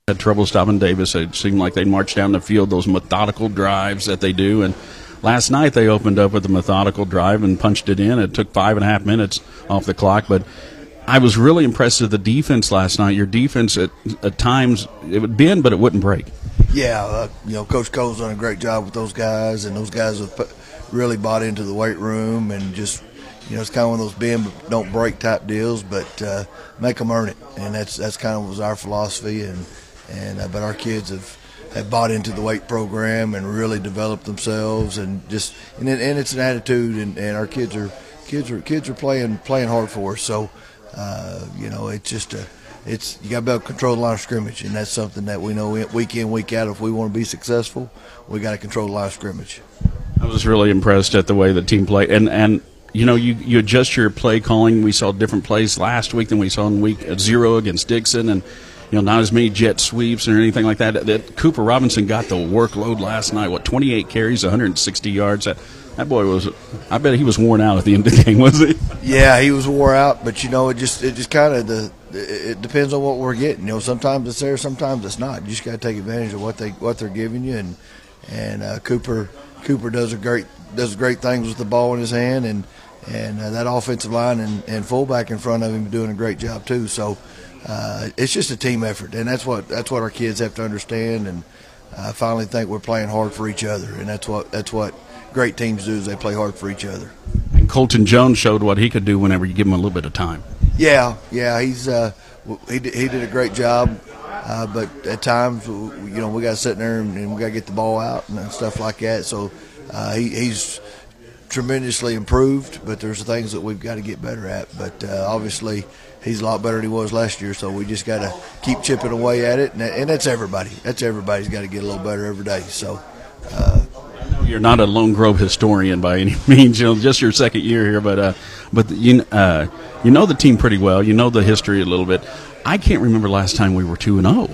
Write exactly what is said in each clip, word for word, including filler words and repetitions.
had trouble stopping Davis. It seemed like they'd march down the field, those methodical drives that they do. And last night they opened up with a methodical drive and punched it in. It took five and a half minutes off the clock, but I was really impressed with the defense last night. Your defense at, at times, it would bend, but it wouldn't break. Yeah, uh, you know, Coach Cole's done a great job with those guys, and those guys have put, really bought into the weight room and just, you know, it's kind of one of those bend but don't break type deals, but uh, make them earn it, and that's that's kind of was our philosophy. And and uh, but our kids have, have bought into the weight program and really developed themselves, and just and, it, and it's an attitude, and, and our kids are kids are kids are playing playing hard for us. So uh, you know, it's just a it's you got to be able to control the line of scrimmage, and that's something that we know week in week out. If we want to be successful, we got to control the line of scrimmage. I was really impressed at the way the team played, and and. You know, you, you adjust your play calling. We saw different plays last week than we saw in week zero against Dixon, and you know, not as many jet sweeps or anything like that. That Cooper Robinson got the workload last night. What, twenty-eight carries, one hundred sixty yards. That that boy was. I bet he was worn out at the end of the game, was he? Yeah, he was wore out. But you know, it just it just kind of the it depends on what we're getting. You know, sometimes it's there, sometimes it's not. You just got to take advantage of what they what they're giving you, and and uh, Cooper Cooper does a great does great things with the ball in his hand, and. And uh, that offensive line and, and fullback in front of him doing a great job too. So uh, it's just a team effort, and that's what that's what our kids have to understand. And I finally think we're playing hard for each other, and that's what that's what great teams do is they play hard for each other. And Colton Jones showed what he could do whenever you give him a little bit of time. Yeah, yeah, he's uh, he did, he did a great job, uh, but at times you know we got to sit there and, and we got to get the ball out and stuff like that. So uh, he, he's tremendously improved, but there's things that we've got to get better at. But uh, obviously, he's a lot better than he was last year, so we just got to keep chipping away at it. And, and that's everybody. That's everybody's got to get a little better every day. So uh, I know you're not a Lone Grove historian by any means, you know, just your second year here, but uh, but you uh, you know the team pretty well. You know the history a little bit. I can't remember last time we were two and zero.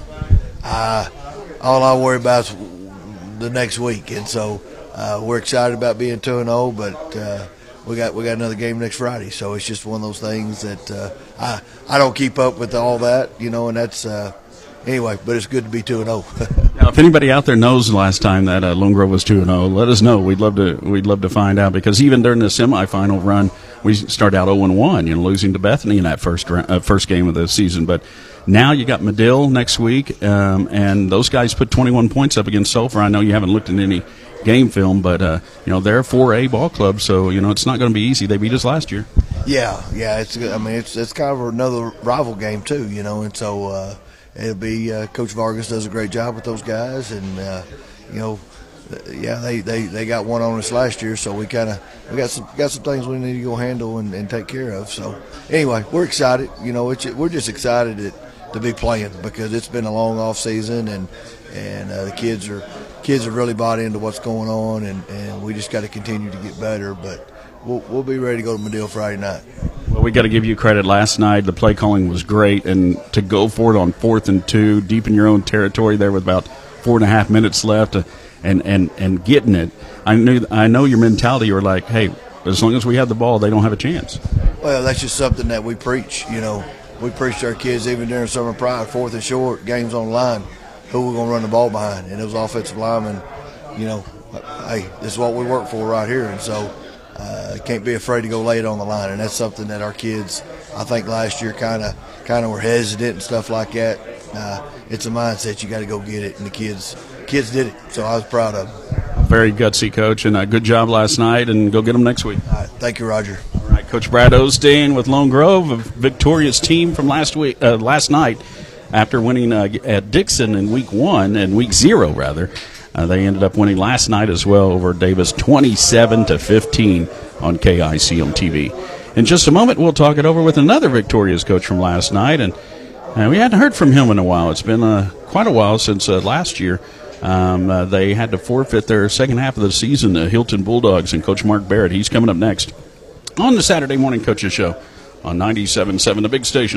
Uh, all I worry about is the next week, and so. Uh, we're excited about being two and zero, but uh, we got we got another game next Friday, so it's just one of those things that uh, I I don't keep up with all that, you know, and that's uh, anyway. But it's good to be two and zero. Now, if anybody out there knows the last time that uh, Lone Grove was two and zero, let us know. We'd love to we'd love to find out, because even during the semifinal run, we started out zero and one, you know, losing to Bethany in that first uh, first game of the season, but. Now you got Medill next week, um, and those guys put twenty-one points up against Sulphur. I know you haven't looked at any game film, but uh, you know they're a four A ball club, so you know it's not going to be easy. They beat us last year. Yeah, yeah. It's I mean it's it's kind of another rival game too, you know, and so uh, it'll be uh, Coach Vargas does a great job with those guys, and uh, you know. Yeah, they, they, they got one on us last year, so we kind of we got some got some things we need to go handle and, and take care of. So anyway, we're excited. You know, it's, we're just excited to, to be playing, because it's been a long off season, and and uh, the kids are kids have really bought into what's going on, and, and we just got to continue to get better. But we'll we'll be ready to go to Medill Friday night. Well, we got to give you credit. Last night the play calling was great, and to go for it on fourth and two, deep in your own territory there with about four and a half minutes left. Uh, And, and, and getting it, I knew I know your mentality. You were like, hey, as long as we have the ball, they don't have a chance. Well, that's just something that we preach. You know, we preach to our kids even during summer pride, fourth and short, games on the line, who we're going to run the ball behind. And those offensive linemen, you know, hey, this is what we work for right here. And so uh, can't be afraid to go lay it on the line. And that's something that our kids, I think last year kind of kind of were hesitant and stuff like that. Uh, it's a mindset. You got to go get it. And the kids – Kids did it, so I was proud of them. Very gutsy, Coach, and a good job last night, and go get them next week. All right, thank you, Roger. All right, Coach Brad Osteen with Lone Grove, a victorious team from last week, uh, last night, after winning uh, at Dixon in week one and week zero rather. Uh, they ended up winning last night as well over Davis, twenty-seven to fifteen on K I C M T V. In just a moment, we'll talk it over with another victorious coach from last night, and uh, we hadn't heard from him in a while. It's been uh, quite a while since uh, last year. Um, uh, they had to forfeit their second half of the season, the Hilton Bulldogs, and Coach Mark Barrett. He's coming up next on the Saturday Morning Coaches Show on ninety-seven point seven, the big station.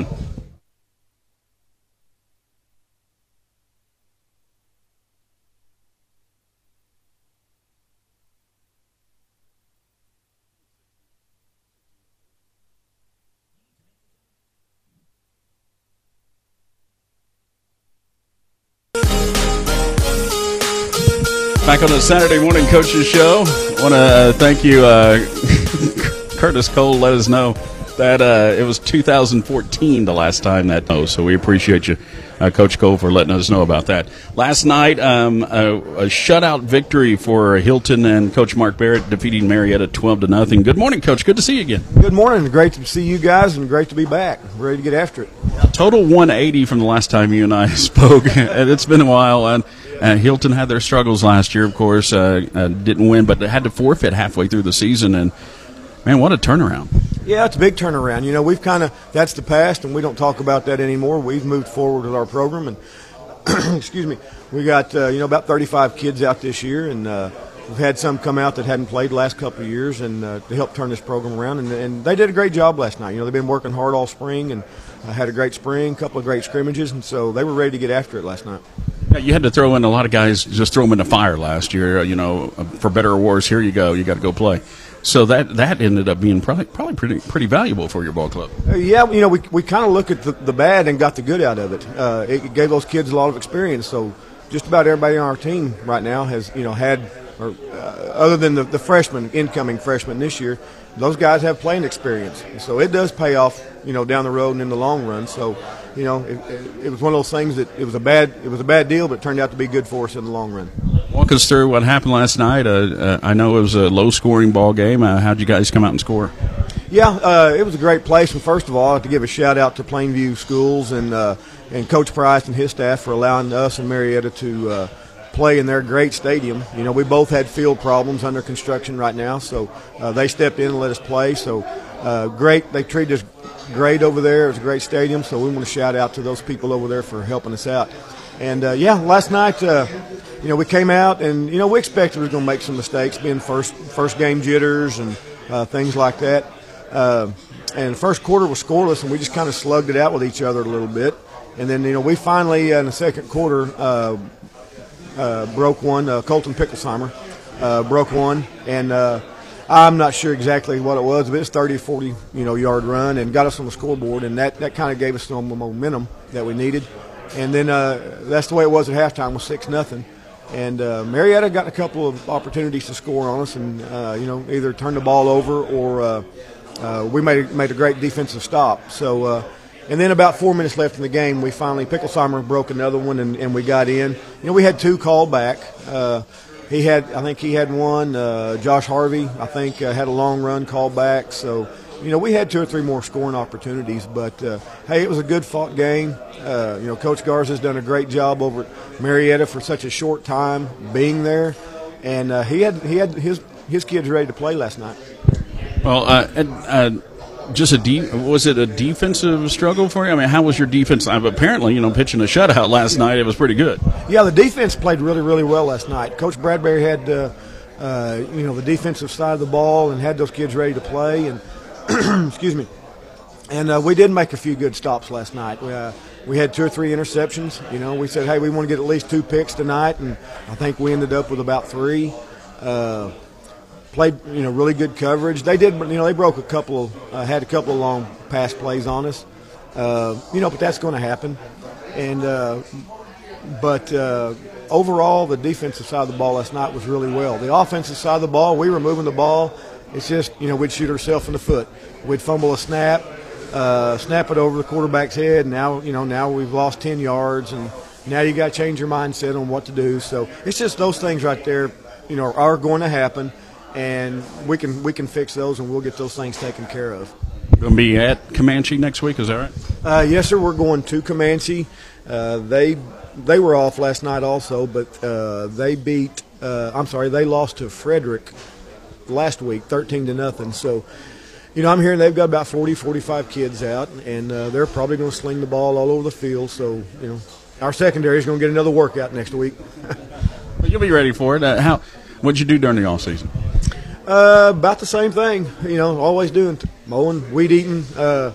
Back on the Saturday Morning Coaches Show. I want to uh, thank you, uh, Curtis Cole. Let us know that uh, it was two thousand fourteen the last time that. Oh, so we appreciate you, uh, Coach Cole, for letting us know about that. Last night, um, a, a shutout victory for Hilton and Coach Mark Barrett defeating Marietta twelve to nothing. Good morning, Coach. Good to see you again. Good morning. Great to see you guys, and great to be back. Ready to get after it. Total one eighty from the last time you and I spoke. It's been a while. And Uh, Hilton had their struggles last year, of course, uh, uh, didn't win, but they had to forfeit halfway through the season. And, man, what a turnaround. Yeah, it's a big turnaround. You know, we've kind of – that's the past, and we don't talk about that anymore. We've moved forward with our program. And, excuse me, we got, uh, you know, about thirty-five kids out this year, and uh, we've had some come out that hadn't played the last couple of years and uh, to help turn this program around. And, and they did a great job last night. You know, they've been working hard all spring and uh, had a great spring, a couple of great scrimmages, and so they were ready to get after it last night. You had to throw in a lot of guys, just throw them in the fire last year, you know, for better or worse, here you go, you got to go play. So that that ended up being probably probably pretty pretty valuable for your ball club. Uh, yeah, you know, we we kind of look at the, the bad and got the good out of it. Uh, it gave those kids a lot of experience. So just about everybody on our team right now has, you know, had, or uh, other than the, the freshmen, incoming freshmen this year, those guys have playing experience. So it does pay off, you know, down the road and in the long run. So, you know, it, it, it was one of those things that it was a bad it was a bad deal, but it turned out to be good for us in the long run. Walk us through what happened last night. Uh, uh, I know it was a low-scoring ball game. Uh, how'd you guys come out and score? Yeah, uh, it was a great place. And first of all, I have to give a shout-out to Plainview Schools and uh, and Coach Price and his staff for allowing us and Marietta to uh, play in their great stadium. You know, we both had field problems under construction right now, so uh, they stepped in and let us play. So uh, great. They treated us great over there. It was a great stadium, so we want to shout out to those people over there for helping us out. And, uh, yeah, last night, uh, you know, we came out and, you know, we expected we were going to make some mistakes, being first first game jitters and uh, things like that. Uh, and the first quarter was scoreless, and we just kind of slugged it out with each other a little bit. And then, you know, we finally, uh, in the second quarter, uh, uh, broke one. Uh, Colton Picklesheimer uh, broke one. And uh, I'm not sure exactly what it was, but it's thirty, forty, you know, yard run and got us on the scoreboard. And that, that kind of gave us some momentum that we needed. And then uh, that's the way it was at halftime, was six nothing. And uh, Marietta got a couple of opportunities to score on us, and uh, you know, either turn the ball over or uh, uh, we made a, made a great defensive stop. So, uh, and then about four minutes left in the game, we finally Picklesheimer broke another one, and, and we got in. You know, we had two called back. Uh, he had, I think he had one. Uh, Josh Harvey, I think, uh, had a long run called back. So, you know, we had two or three more scoring opportunities, but uh, hey, it was a good fought game. Uh, you know, Coach Garza's done a great job over at Marietta for such a short time being there, and uh, he had he had his his kids ready to play last night. Well, uh, and, uh, just a de- was it a defensive struggle for you? I mean, how was your defense? Uh, apparently, you know, pitching a shutout last night, it was pretty good. Yeah, the defense played really, really well last night. Coach Bradbury had uh, uh, you know, the defensive side of the ball and had those kids ready to play, and excuse me. And uh, we did make a few good stops last night. We, uh, we had two or three interceptions. You know, we said, hey, we want to get at least two picks tonight, and I think we ended up with about three. Uh, played, you know, really good coverage. They did, you know, they broke a couple of, uh, had a couple of long pass plays on us. Uh, you know, but that's going to happen. And uh, but uh, overall, the defensive side of the ball last night was really well. The offensive side of the ball, we were moving the ball. It's just, you know, we'd shoot ourselves in the foot. We'd fumble a snap, uh, snap it over the quarterback's head. And now, you know, now we've lost ten yards, and now you got to change your mindset on what to do. So it's just those things right there, you know, are going to happen, and we can we can fix those, and we'll get those things taken care of. Going to be at Comanche next week, is that right? Uh, yes, sir. We're going to Comanche. Uh, they they were off last night also, but uh, they beat. Uh, I'm sorry, they lost to Frederick last week, thirteen to nothing. So, you know, I'm hearing they've got about forty, forty-five kids out, and uh, they're probably going to sling the ball all over the field. So, you know, our secondary is going to get another workout next week. Well, you'll be ready for it. Uh, how? What'd you do during the off season? Uh, about the same thing. You know, always doing mowing, weed eating. Uh,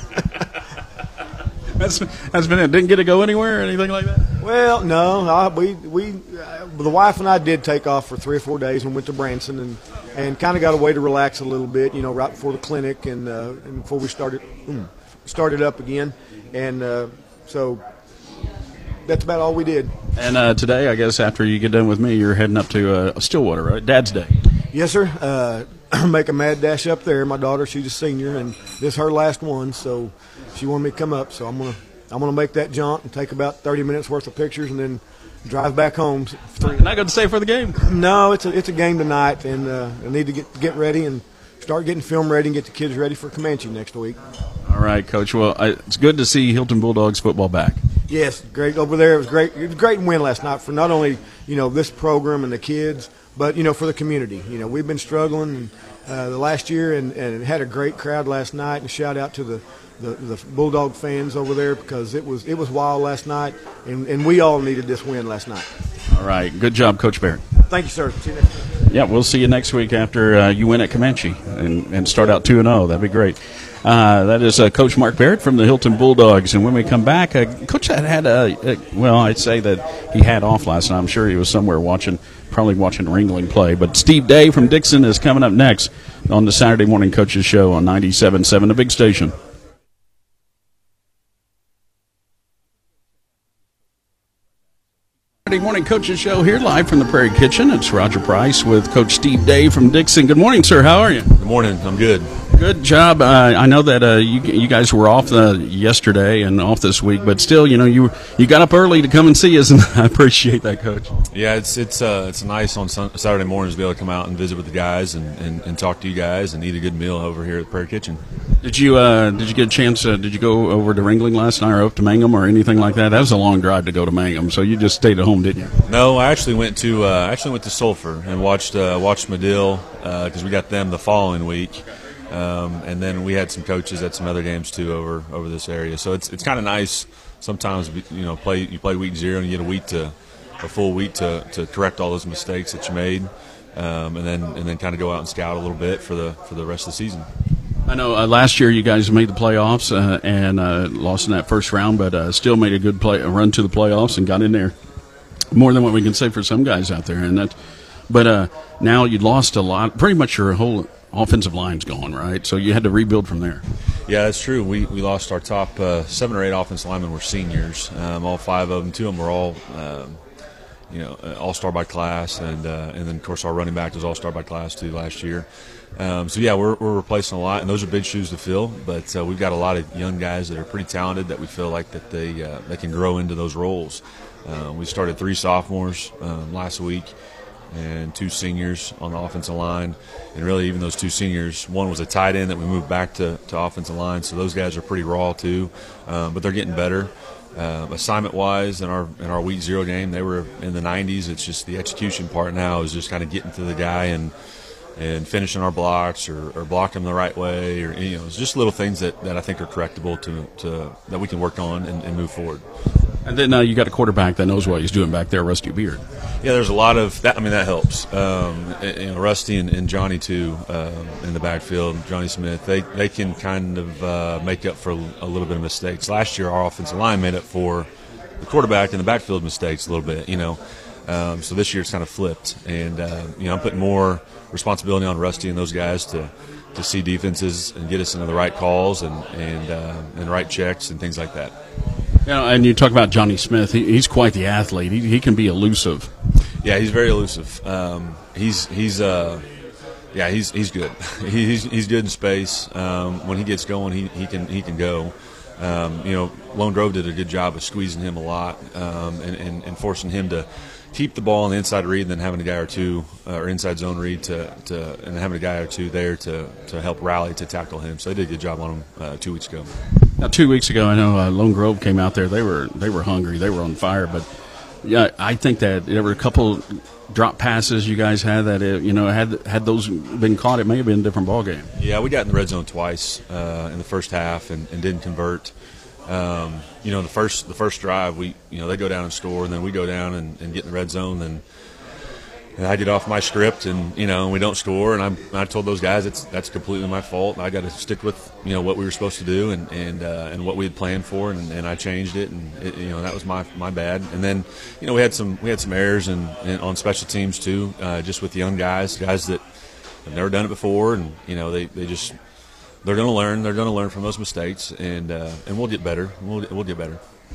that's that's been it. Didn't get to go anywhere or anything like that. Well, no, I, we we uh, the wife and I did take off for three or four days and went to Branson and. And kind of got a way to relax a little bit, you know, right before the clinic and, uh, and before we started mm, started up again. And uh, so that's about all we did. And uh, today, I guess after you get done with me, you're heading up to uh, Stillwater, right? Dad's Day. Yes, sir. Uh, make a mad dash up there. My daughter, she's a senior, and this is her last one, so she wanted me to come up. So I'm gonna I'm gonna make that jaunt and take about thirty minutes worth of pictures, and then drive back home. Not going to stay for the game? No, it's a it's a game tonight, and uh, I need to get get ready and start getting film ready and get the kids ready for Comanche next week. All right, Coach. Well, I, it's good to see Hilton Bulldogs football back. Yes, great over there. It was great. It was a great win last night for not only you know this program and the kids, but you know for the community. You know we've been struggling uh, the last year, and, and had a great crowd last night. And shout out to the, the, the Bulldog fans over there because it was it was wild last night, and, and we all needed this win last night. All right, good job, Coach Barrett. Thank you, sir. See you next time. Yeah, we'll see you next week after uh, you win at Comanche and, and start out two and zero. That'd be great. Uh, that is uh, Coach Mark Barrett from the Hilton Bulldogs. And when we come back, uh, Coach had, had a, a, well, I'd say that he had off last night. I'm sure he was somewhere watching, probably watching Ringling play. But Steve Day from Dixon is coming up next on the Saturday Morning Coaches Show on ninety-seven point seven, the big station. Saturday Morning Coaches Show here live from the Prairie Kitchen. It's Roger Price with Coach Steve Day from Dixon. Good morning, sir. How are you? Good morning. I'm good. Good job. Uh, I know that uh, you you guys were off uh, yesterday and off this week, but still, you know, you you got up early to come and see us, and I appreciate that, Coach. Yeah, it's it's uh, it's nice on sun- Saturday mornings to be able to come out and visit with the guys and, and, and talk to you guys and eat a good meal over here at the Prairie Kitchen. Did you uh, did you get a chance? Uh, did you go over to Ringling last night or up to Mangum or anything like that? That was a long drive to go to Mangum, so you just stayed at home, didn't you? No, I actually went to uh, I actually went to Sulphur and watched uh, watched Medill because uh, we got them the following week. Um, and then we had some coaches at some other games too over over this area. So it's it's kind of nice sometimes. You know, play you play week zero and you get a week to a full week to, to correct all those mistakes that you made, um, and then and then kind of go out and scout a little bit for the for the rest of the season. I know uh, last year you guys made the playoffs uh, and uh, lost in that first round, but uh, still made a good play a run to the playoffs and got in there. More than what we can say for some guys out there, and that. But uh, now you lost a lot. Pretty much your whole offensive line's gone, right? So you had to rebuild from there. Yeah, that's true. We we lost our top uh, seven or eight offensive linemen were seniors. Um, all five of them. Two of them were all, um, you know, all-star by class, and uh, and then of course our running back was all-star by class too last year. Um, so yeah, we're we're replacing a lot, and those are big shoes to fill. But uh, we've got a lot of young guys that are pretty talented that we feel like that they uh, they can grow into those roles. Uh, we started three sophomores um, last week and two seniors on the offensive line. And really even those two seniors, one was a tight end that we moved back to, to offensive line, so those guys are pretty raw too, um, but they're getting better. Uh, assignment-wise, in our in our week zero game, they were in the nineties. It's just the execution part now is just kind of getting to the guy and and finishing our blocks or, or blocking them the right way, or you know, it's just little things that, that I think are correctable to, to that we can work on and, and move forward. And then uh, you got a quarterback that knows what he's doing back there, Rusty Beard. Yeah, there's a lot of that. I mean, that helps. Um, you know, Rusty and, and Johnny too um, in the backfield. Johnny Smith, they they can kind of uh, make up for a little bit of mistakes. Last year, our offensive line made up for the quarterback and the backfield mistakes a little bit. You know, um, so this year it's kind of flipped, and uh, you know, I'm putting more responsibility on Rusty and those guys to to see defenses and get us into the right calls and and uh, and right checks and things like that. You know, and you talk about Johnny Smith. He, he's quite the athlete. He, he can be elusive. Yeah, he's very elusive. Um, he's he's uh, yeah, he's he's good. he's he's good in space. Um, when he gets going, he, he can he can go. Um, you know, Lone Grove did a good job of squeezing him a lot um, and, and, and forcing him to keep the ball on the inside read, and then having a guy or two uh, or inside zone read to, to and having a guy or two there to, to help rally to tackle him. So they did a good job on him uh, two weeks ago. Now, two weeks ago, I know uh, Lone Grove came out there. They were they were hungry. They were on fire. But yeah, I think that there were a couple drop passes you guys had that it, you know had had those been caught, it may have been a different ball game. Yeah, we got in the red zone twice uh, in the first half and, and didn't convert. Um, you know, the first the first drive, we you know they go down and score, and then we go down and, and get in the red zone, and, and I get off my script, and you know, and we don't score, and I'm, I told those guys it's that's completely my fault. I got to stick with you know what we were supposed to do and and uh, and what we had planned for, and, and I changed it, and it, you know that was my my bad. And then you know we had some we had some errors and, and on special teams too, uh, just with the young guys, guys that have never done it before, and you know they, they just. They're going to learn. They're going to learn from those mistakes, and uh, and we'll get better. We'll we'll get better.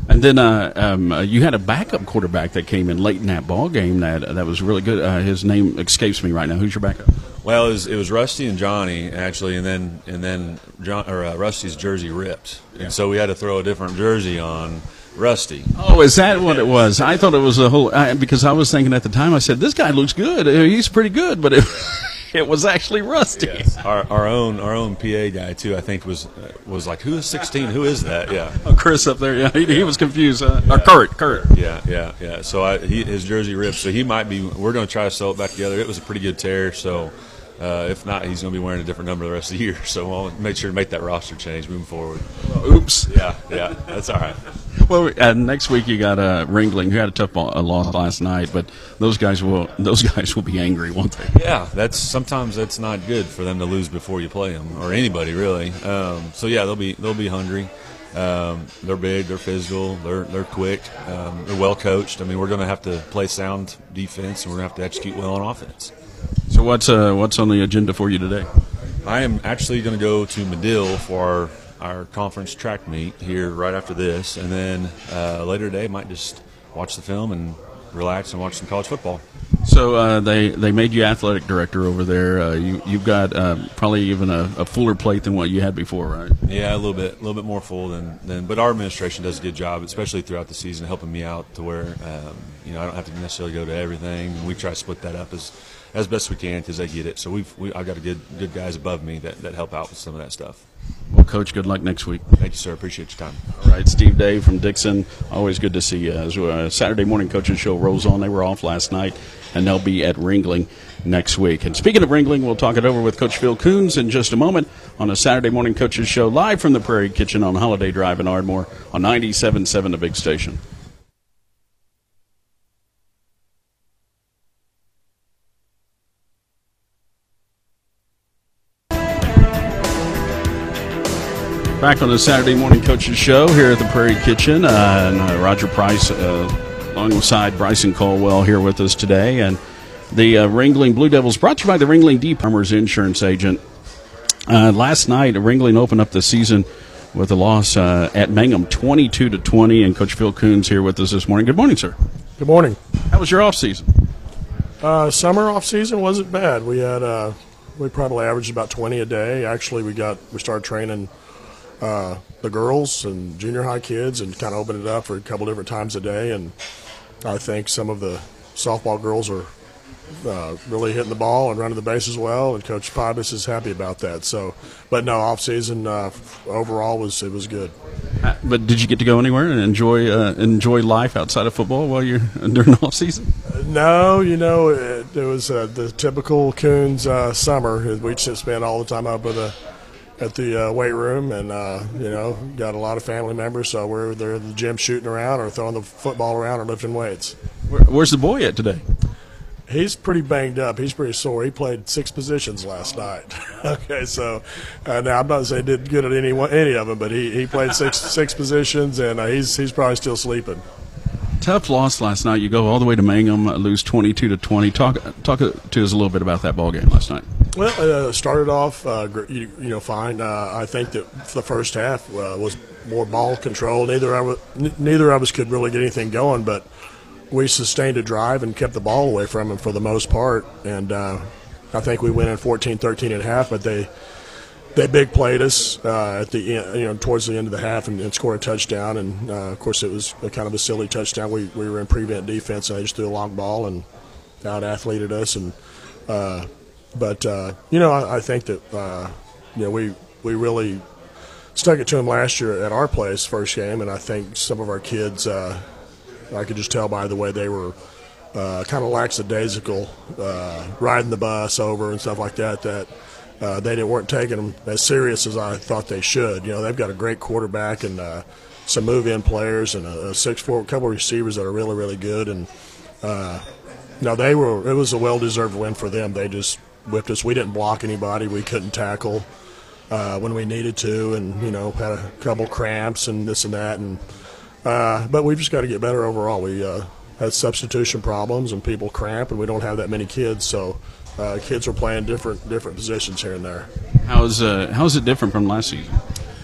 And then uh, um, uh, you had a backup quarterback that came in late in that ball game that that was really good. Uh, his name escapes me right now. Who's your backup? Well, it was, it was Rusty and Johnny actually, and then and then John, or uh, Rusty's jersey ripped, and so we had to throw a different jersey on Rusty. Oh, is that what it was? I thought it was a whole I, because I was thinking at the time. I said this guy looks good. He's pretty good, but it, it was actually Rusty. Yes. Our our own our own P A guy too. I think was uh, was like, who is sixteen? Who is that? Yeah. Oh, Chris up there. Yeah, he, he was confused. Uh, yeah. Or Kurt. Kurt. Yeah, yeah, yeah. So I, he, his jersey ripped. So he might be. We're going to try to sew it back together. It was a pretty good tear. So. Uh, if not, he's going to be wearing a different number the rest of the year. So we'll make sure to make that roster change moving forward. Oops. Yeah, yeah, that's all right. Well, uh, next week you got uh, Ringling, who had a tough ball, a loss last night, but those guys will those guys will be angry, won't they? Yeah, that's sometimes that's not good for them to lose before you play them, or anybody really. Um, so yeah, they'll be they'll be hungry. Um, they're big, they're physical, they're they're quick, um, they're well coached. I mean, we're going to have to play sound defense, and we're going to have to execute well on offense. So what's uh, what's on the agenda for you today? I am actually going to go to Medill for our, our conference track meet here right after this, and then uh, later today might just watch the film and relax and watch some college football. So uh, they they made you athletic director over there. Uh, you you've got uh, probably even a, a fuller plate than what you had before, right? Yeah, a little bit, a little bit more full than, than. But our administration does a good job, especially throughout the season, helping me out to where um, you know I don't have to necessarily go to everything. We try to split that up as as best we can because they get it. So we've we, I've got a good good guys above me that, that help out with some of that stuff. Well, Coach, good luck next week. Thank you, sir. Appreciate your time. All right, Steve Day from Dixon. Always good to see you. As uh, Saturday morning coaching show rolls on, they were off last night, and they'll be at Ringling next week. And speaking of Ringling, we'll talk it over with Coach Phil Coons in just a moment on a Saturday morning coaches show live from the Prairie Kitchen on Holiday Drive in Ardmore on ninety-seven point seven The Big Station. Back on the Saturday morning coaches show here at the Prairie Kitchen, uh, and uh, Roger Price uh, alongside Bryson Caldwell here with us today. And the uh, Ringling Blue Devils brought to you by the Ringling Deep Farmers Insurance Agent. Uh, last night, Ringling opened up the season with a loss uh, at Mangum, twenty-two to twenty, and Coach Phil Coons here with us this morning. Good morning, sir. Good morning. How was your off season? Uh, summer off season wasn't bad. We had uh, we probably averaged about twenty a day. Actually, we got we started training uh, the girls and junior high kids and kind of opened it up for a couple different times a day. And I think some of the softball girls are uh, really hitting the ball and running the bases well. And Coach Pybus is happy about that. So, but no, off season uh, overall was it was good. Uh, but did you get to go anywhere and enjoy uh, enjoy life outside of football while you're during off season? Uh, no, you know it, it was uh, the typical Coons uh, summer. We just spent all the time up at the at the uh, weight room, and uh, you know got a lot of family members, so we're there at the gym shooting around or throwing the football around or lifting weights. Where, where's the boy at today? He's pretty banged up. He's pretty sore. He played six positions last night. Okay, so uh, now I'm not saying he did good at any one, any of them, but he, he played six six positions, and uh, he's he's probably still sleeping. Tough loss last night. You go all the way to Mangum, uh, lose twenty-two to twenty. Talk talk to us a little bit about that ball game last night. Well, it uh, started off uh, you, you know fine. Uh, I think that the first half uh, was more ball control. Neither of us, neither of us could really get anything going, but we sustained a drive and kept the ball away from them for the most part. And uh, I think we went in fourteen thirteen at half, but they they big played us uh, at the end, you know towards the end of the half and, and scored a touchdown. And uh, of course, it was a kind of a silly touchdown. We we were in prevent defense, and they just threw a long ball and out athleted us. And uh, but uh, you know, I, I think that uh, you know we we really stuck it to them last year at our place first game, and I think some of our kids. Uh, I could just tell by the way they were uh, kind of lackadaisical, uh, riding the bus over and stuff like that, that uh, they didn't, weren't taking them as serious as I thought they should. You know, they've got a great quarterback and uh, some move-in players and a, a six four, a couple of receivers that are really, really good. And uh, no, they were. It was a well-deserved win for them. They just whipped us. We didn't block anybody. We couldn't tackle uh, when we needed to, and you know, had a couple cramps and this and that, and. Uh, but we've just got to get better overall. We uh, had substitution problems and people cramp, and we don't have that many kids, so uh, kids are playing different different positions here and there. How's uh, how's it different from last season?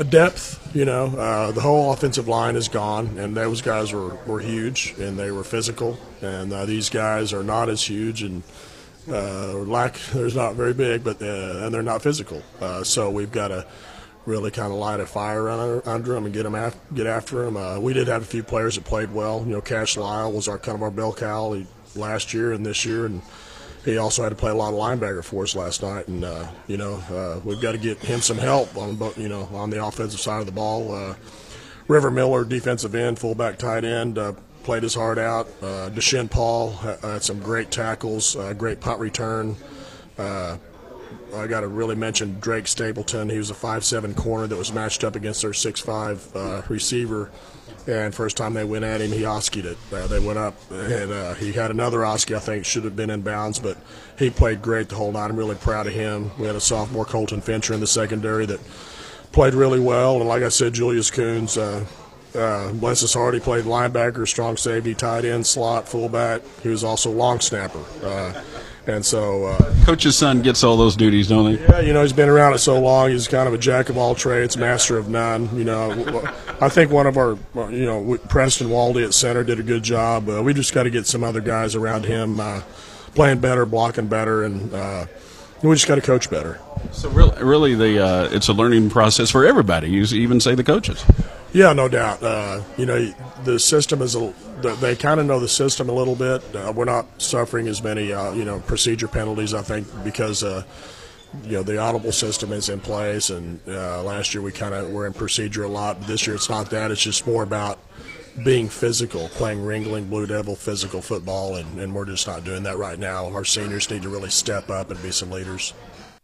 depth, you know. Uh, the whole offensive line is gone, and those guys were, were huge, and they were physical. And uh, these guys are not as huge, and uh, lack they're not very big, but uh, and they're not physical. Uh, so we've got to really kind of light a fire under, under them and get them af- get after them. Uh, we did have a few players that played well. You know, Cash Lyle was our kind of our bell cow he, last year and this year, and he also had to play a lot of linebacker for us last night. And uh, you know, uh, we've got to get him some help on both, you know, on the offensive side of the ball. Uh, River Miller, defensive end, fullback, tight end, uh, played his heart out. Uh, Deshaun Paul had some great tackles, uh, great punt return. Uh, I got to really mention Drake Stapleton. He was a five seven corner that was matched up against their six five uh, receiver. And first time they went at him, he Oskied it. Uh, they went up, and uh, he had another Oski, I think, should have been in bounds, but he played great the whole night. I'm really proud of him. We had a sophomore, Colton Fincher, in the secondary that played really well. And like I said, Julius Coons, uh, uh, bless his heart, he played linebacker, strong safety, tight end, slot, fullback. He was also long snapper. Uh, And so, uh, Coach's son gets all those duties, don't he? Yeah, you know, he's been around it so long. He's kind of a jack of all trades, master of none. You know, I think one of our, you know, Preston Waldy at center did a good job. Uh, we just got to get some other guys around him uh, playing better, blocking better, and uh, we just got to coach better. So really, really, the uh, it's a learning process for everybody. You even say the coaches. Yeah, no doubt. Uh, you know, the system is a. They kind of know the system a little bit. Uh, we're not suffering as many, uh, you know, procedure penalties, I think, because, uh, you know, the audible system is in place. And uh, last year we kind of were in procedure a lot. But this year it's not that. It's just more about being physical, playing Ringling Blue Devil physical football, and, and we're just not doing that right now. Our seniors need to really step up and be some leaders.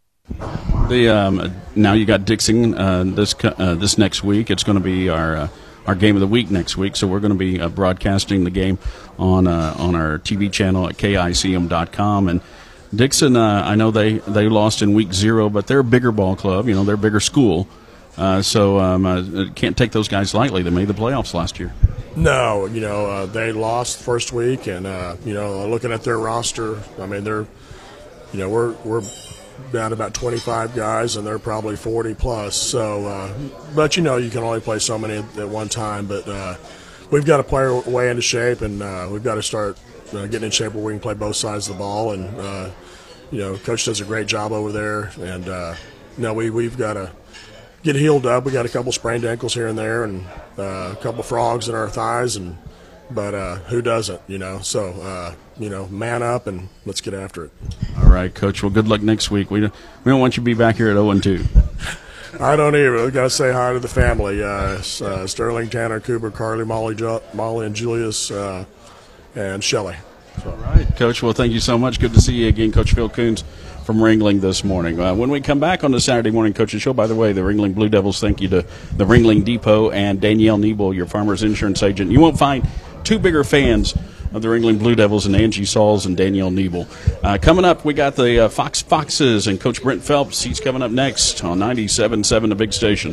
The um, now you got Dixon uh, this uh, this next week. It's going to be our uh, our game of the week next week. So we're going to be uh, broadcasting the game on uh, on our T V channel at K I C M dot com. And Dixon, uh, I know they, they lost in week zero, but they're a bigger ball club. You know, they're a bigger school. Uh, so um, uh, can't take those guys lightly. They made the playoffs last year. No, you know, uh, they lost first week, and uh, you know, looking at their roster, I mean, they're, you know, we're we're. down about twenty-five guys, and they're probably forty plus. So, uh, but you know, you can only play so many at one time. But uh, we've got to play our way into shape, and uh, we've got to start uh, getting in shape where we can play both sides of the ball. And uh, you know, Coach does a great job over there. And uh, you know, we we've got to get healed up. We got a couple sprained ankles here and there, and uh, a couple frogs in our thighs, and but uh, who doesn't? You know, so uh, you know, man up and let's get after it. All right, Coach. Well, good luck next week. We don't, we don't want you to be back here at oh and two. I don't either. We've got to say hi to the family. Uh, uh, Sterling, Tanner, Cooper, Carly, Molly, jo- Molly and Julius, uh, and Shelley. So. All right, Coach. Well, thank you so much. Good to see you again, Coach Phil Coons from Ringling this morning. Uh, when we come back on the Saturday Morning Coaches Show, by the way, the Ringling Blue Devils thank you to the Ringling Depot and Danielle Niebel, your farmer's insurance agent. You won't find two bigger fans of the Ringling Blue Devils and Angie Sauls and Danielle Niebel. Uh, coming up, we got the uh, Fox Foxes and Coach Brent Phelps. He's coming up next on ninety-seven point seven, the big station.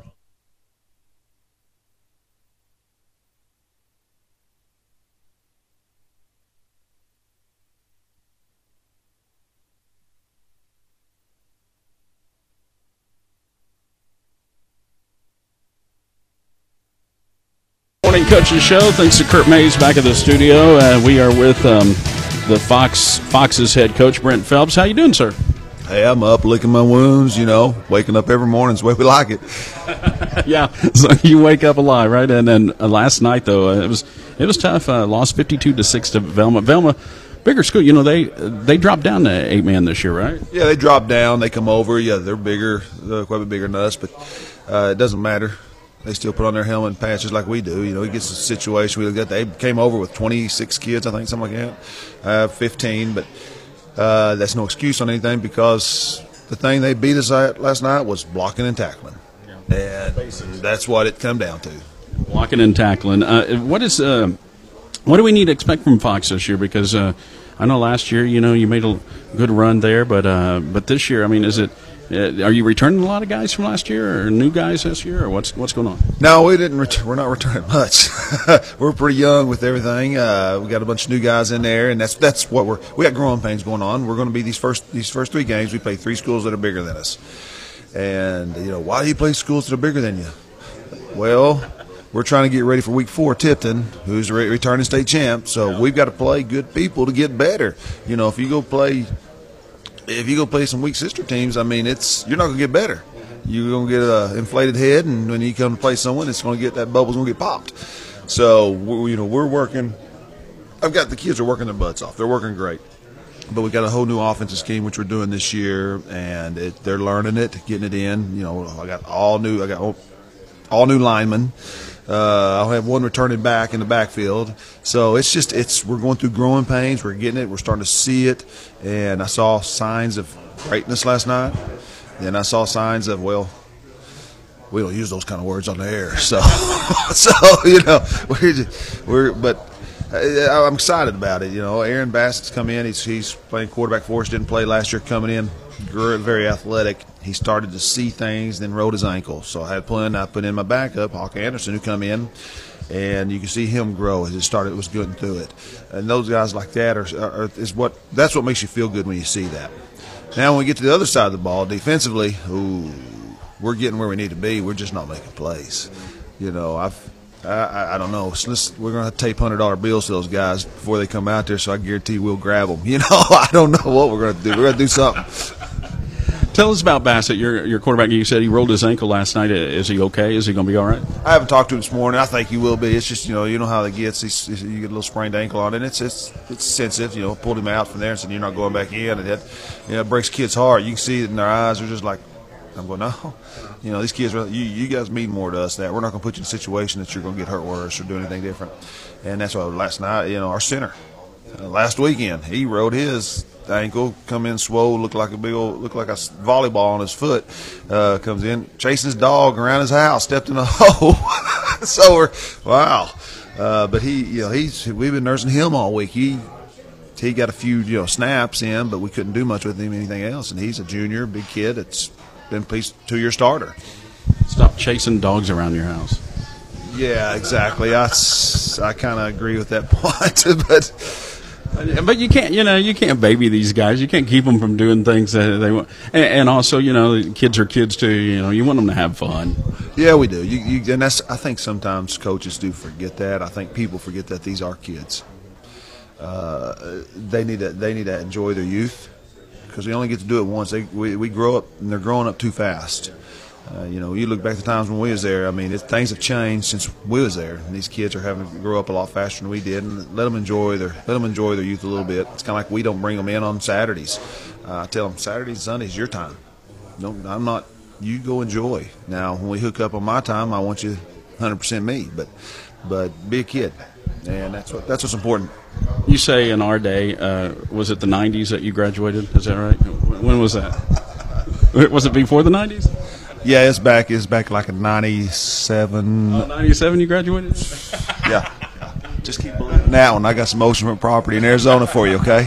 Morning Coaches Show. Thanks to Kurt Mays back at the studio. Uh, we are with um, the Fox Fox's head coach, Brent Phelps. How you doing, sir? Hey, I'm up licking my wounds, you know, waking up every morning is the way we like it. Yeah, so you wake up alive, right? And then uh, last night, though, uh, it was it was tough. Uh, lost fifty-two to six to Velma. Velma, bigger school. You know, they they dropped down to eight man this year, right? Yeah, they drop down. They come over. Yeah, they're bigger, they're quite a bit bigger than us, but uh, it doesn't matter. They still put on their helmet and pads just like we do. You know, it gets a situation. We got they came over with twenty-six kids, I think, something like that, uh, fifteen. But uh, that's no excuse on anything because the thing they beat us at last night was blocking and tackling, and that's what it come down to. Blocking and tackling. Uh, what is uh, what do we need to expect from Fox this year? Because uh, I know last year, you know, you made a good run there, but uh, but this year, I mean, is it? Uh, are you returning a lot of guys from last year, or new guys this year, or what's what's going on? No, we didn't. Ret- we're not returning much. We're pretty young with everything. Uh, we got a bunch of new guys in there, and that's that's what we're. We got growing pains going on. We're going to be these first these first three games. We play three schools that are bigger than us, And, you know, why do you play schools that are bigger than you? Well, we're trying to get ready for week four, Tipton, who's a re- returning state champ. So we've got to play good people to get better. You know, if you go play, if you go play some weak sister teams, I mean, it's you're not going to get better. You're going to get an inflated head, and when you come to play someone, it's going to get that bubble's going to get popped. So we, you know, we're working. I've got the kids are working their butts off. They're working great. But we got a whole new offensive scheme which we're doing this year, and it, they're learning it, getting it in. You know, I got all new. I got all, all new linemen. Uh, I'll have one returning back in the backfield. So it's just it's we're going through growing pains. We're getting it. We're starting to see it, and I saw signs of greatness last night. Then I saw signs of well, we don't use those kind of words on the air. So, so you know, we're just, we're but. I'm excited about it. You know, Aaron Bassett's come in. He's he's playing quarterback for us. Didn't play last year. Coming in, very athletic. He started to see things, then rolled his ankle. So I had to put in. I put in my backup, Hawk Anderson, who come in, and you can see him grow as it started. Was getting through it, and those guys like that are, are is what that's what makes you feel good when you see that. Now when we get to the other side of the ball, defensively, ooh, we're getting where we need to be. We're just not making plays. You know, I've. I, I don't know. So let's, we're going to tape one hundred dollar bills to those guys before they come out there, so I guarantee we'll grab them. You know, I don't know what we're going to do. We're going to do something. Tell us about Bassett, your your quarterback. You said he rolled his ankle last night. Is he okay? Is he going to be all right? I haven't talked to him this morning. I think he will be. It's just, you know, you know how it gets. He's, he's, you get a little sprained ankle on it. And it's it's it's sensitive. You know, pulled him out from there and said, you're not going back in. And that, you know, it breaks kids' heart. You can see it in their eyes. They're just like, I'm going, no. You know, these kids, you, you guys mean more to us that we're not going to put you in a situation that you're going to get hurt worse or do anything different. And that's why last night, you know, our center, uh, last weekend, he rode his ankle, come in swole, looked like a big old, looked like a volleyball on his foot, uh, comes in, chasing his dog around his house, stepped in a hole. So we're, wow. Uh, but he, you know, he's, we've been nursing him all week. He, he got a few, you know, snaps in, but we couldn't do much with him, anything else. And he's a junior, big kid. It's, been please two-year starter. Stop chasing dogs around your house. Yeah, exactly. I, I kind of agree with that point, but but you can't, you know, you can't baby these guys. You can't keep them from doing things that they want. And, and also, you know, kids are kids too. You know, you want them to have fun. Yeah, we do. You, you, and that's. I think sometimes coaches do forget that. I think people forget that these are kids. Uh, they need to. They need to enjoy their youth. Because they only get to do it once. They, we, we grow up, and they're growing up too fast. Uh, you know, you look back to times when we was there. I mean, it, things have changed since we was there, and these kids are having to grow up a lot faster than we did. And let them enjoy their let them enjoy their youth a little bit. It's kind of like we don't bring them in on Saturdays. Uh, I tell them Saturdays, Sundays, your time. No, I'm not. You go enjoy. Now, when we hook up on my time, I want you one hundred percent me. But but be a kid, and that's what that's what's important. You say in our day, uh, was it the nineties that you graduated? Is that right? When was that? Was it before the nineties? Yeah, it's back. It's back like in ninety-seven. Uh, ninety-seven you graduated? Yeah. Just keep believing that one. I got some oceanfront property in Arizona for you, okay?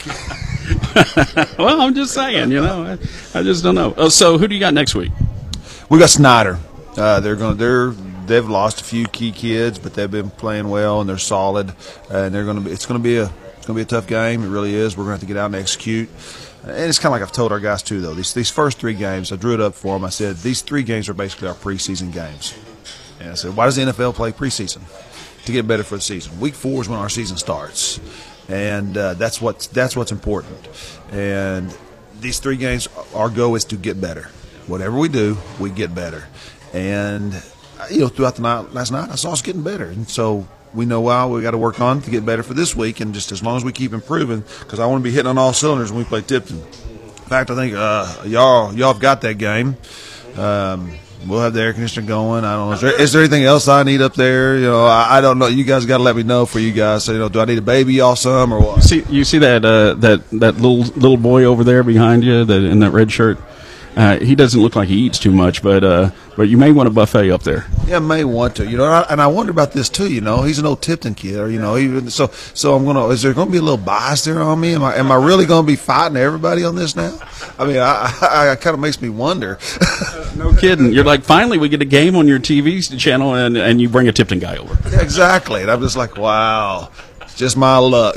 Well, I'm just saying, you know. I, I just don't know. Uh, so who do you got next week? We got Snyder. Uh, they're going to they're they've lost a few key kids, but they've been playing well and they're solid. Uh, and they're going to be. It's going to be a. It's going to be a tough game. It really is. We're going to have to get out and execute. And it's kind of like I've told our guys too, though. These these first three games, I drew it up for them. I said these three games are basically our preseason games. And I said, why does the N F L play preseason? To get better for the season. Week four is when our season starts, and uh, that's what that's what's important. And these three games, our goal is to get better. Whatever we do, we get better. And you know, throughout the night, last night, I saw us getting better, and so we know wow, we got to work on to get better for this week. And just as long as we keep improving, because I want to be hitting on all cylinders when we play Tipton. In fact, I think uh, y'all y'all have got that game. Um, we'll have the air conditioner going. I don't know. Is there, is there anything else I need up there? You know, I, I don't know. You guys got to let me know for you guys. So, you know, do I need a baby y'all some or what? You see, you see that uh, that that little little boy over there behind you, that in that red shirt. Uh, he doesn't look like he eats too much, but uh, but you may want a buffet up there. Yeah, may want to. You know, and I, and I wonder about this too. You know, he's an old Tipton kid. Or, you know, even so. So I'm gonna. Is there going to be a little bias there on me? Am I am I really going to be fighting everybody on this now? I mean, I, I, I kind of makes me wonder. No kidding. You're like, finally we get a game on your T V channel, and and you bring a Tipton guy over. Yeah, exactly. And I'm just like, wow, just my luck.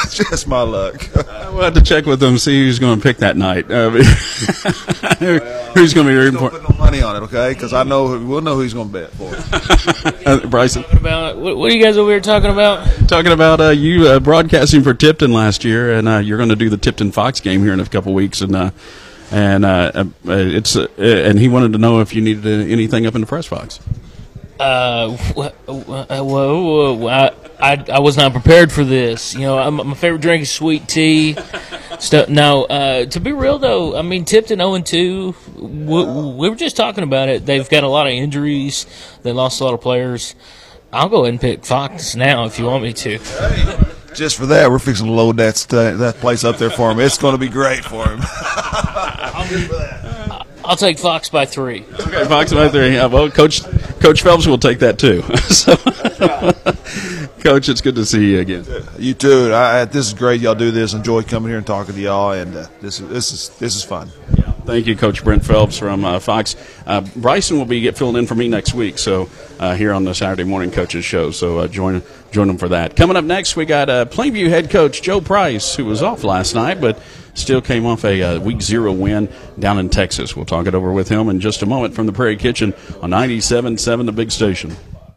just my luck. We'll have to check with them, see who's going to pick that night. Uh, who's going to be Don't important? put no money on it, okay? Because I know we'll know who he's going to bet for. Uh, Bryson, What about what, what are you guys over here talking about? talking about uh, you uh, broadcasting for Tipton last year, and uh, you're going to do the Tipton Fox game here in a couple weeks, and uh, and uh, uh, it's uh, and he wanted to know if you needed uh, anything up in the press box. Uh, wh- wh- whoa, whoa, I, I I was not prepared for this. You know, I'm, my favorite drink is sweet tea. Stuff. Now, uh, to be real though, I mean Tipton oh and two. We, we were just talking about it. They've got a lot of injuries. They lost a lot of players. I'll go ahead and pick Fox now if you want me to. Just for that, we're fixing to load that st- that place up there for him. It's going to be great for him. I'll take Fox by three. Okay, Fox right there. Yeah, well, Coach Coach Phelps will take that too. So, Coach, it's good to see you again. You too. I, this is great. Y'all do this. Enjoy coming here and talking to y'all, and uh, this is this is this is fun. Thank you, Coach Brent Phelps from uh, Fox. Uh, Bryson will be get filling in for me next week, so uh, here on the Saturday Morning Coaches Show. So uh, join join them for that. Coming up next, we got uh, Plainview head coach Joe Price, who was off last night, but still came off a uh, week zero win down in Texas. We'll talk it over with him in just a moment from the Prairie Kitchen on ninety-seven point seven, the big station.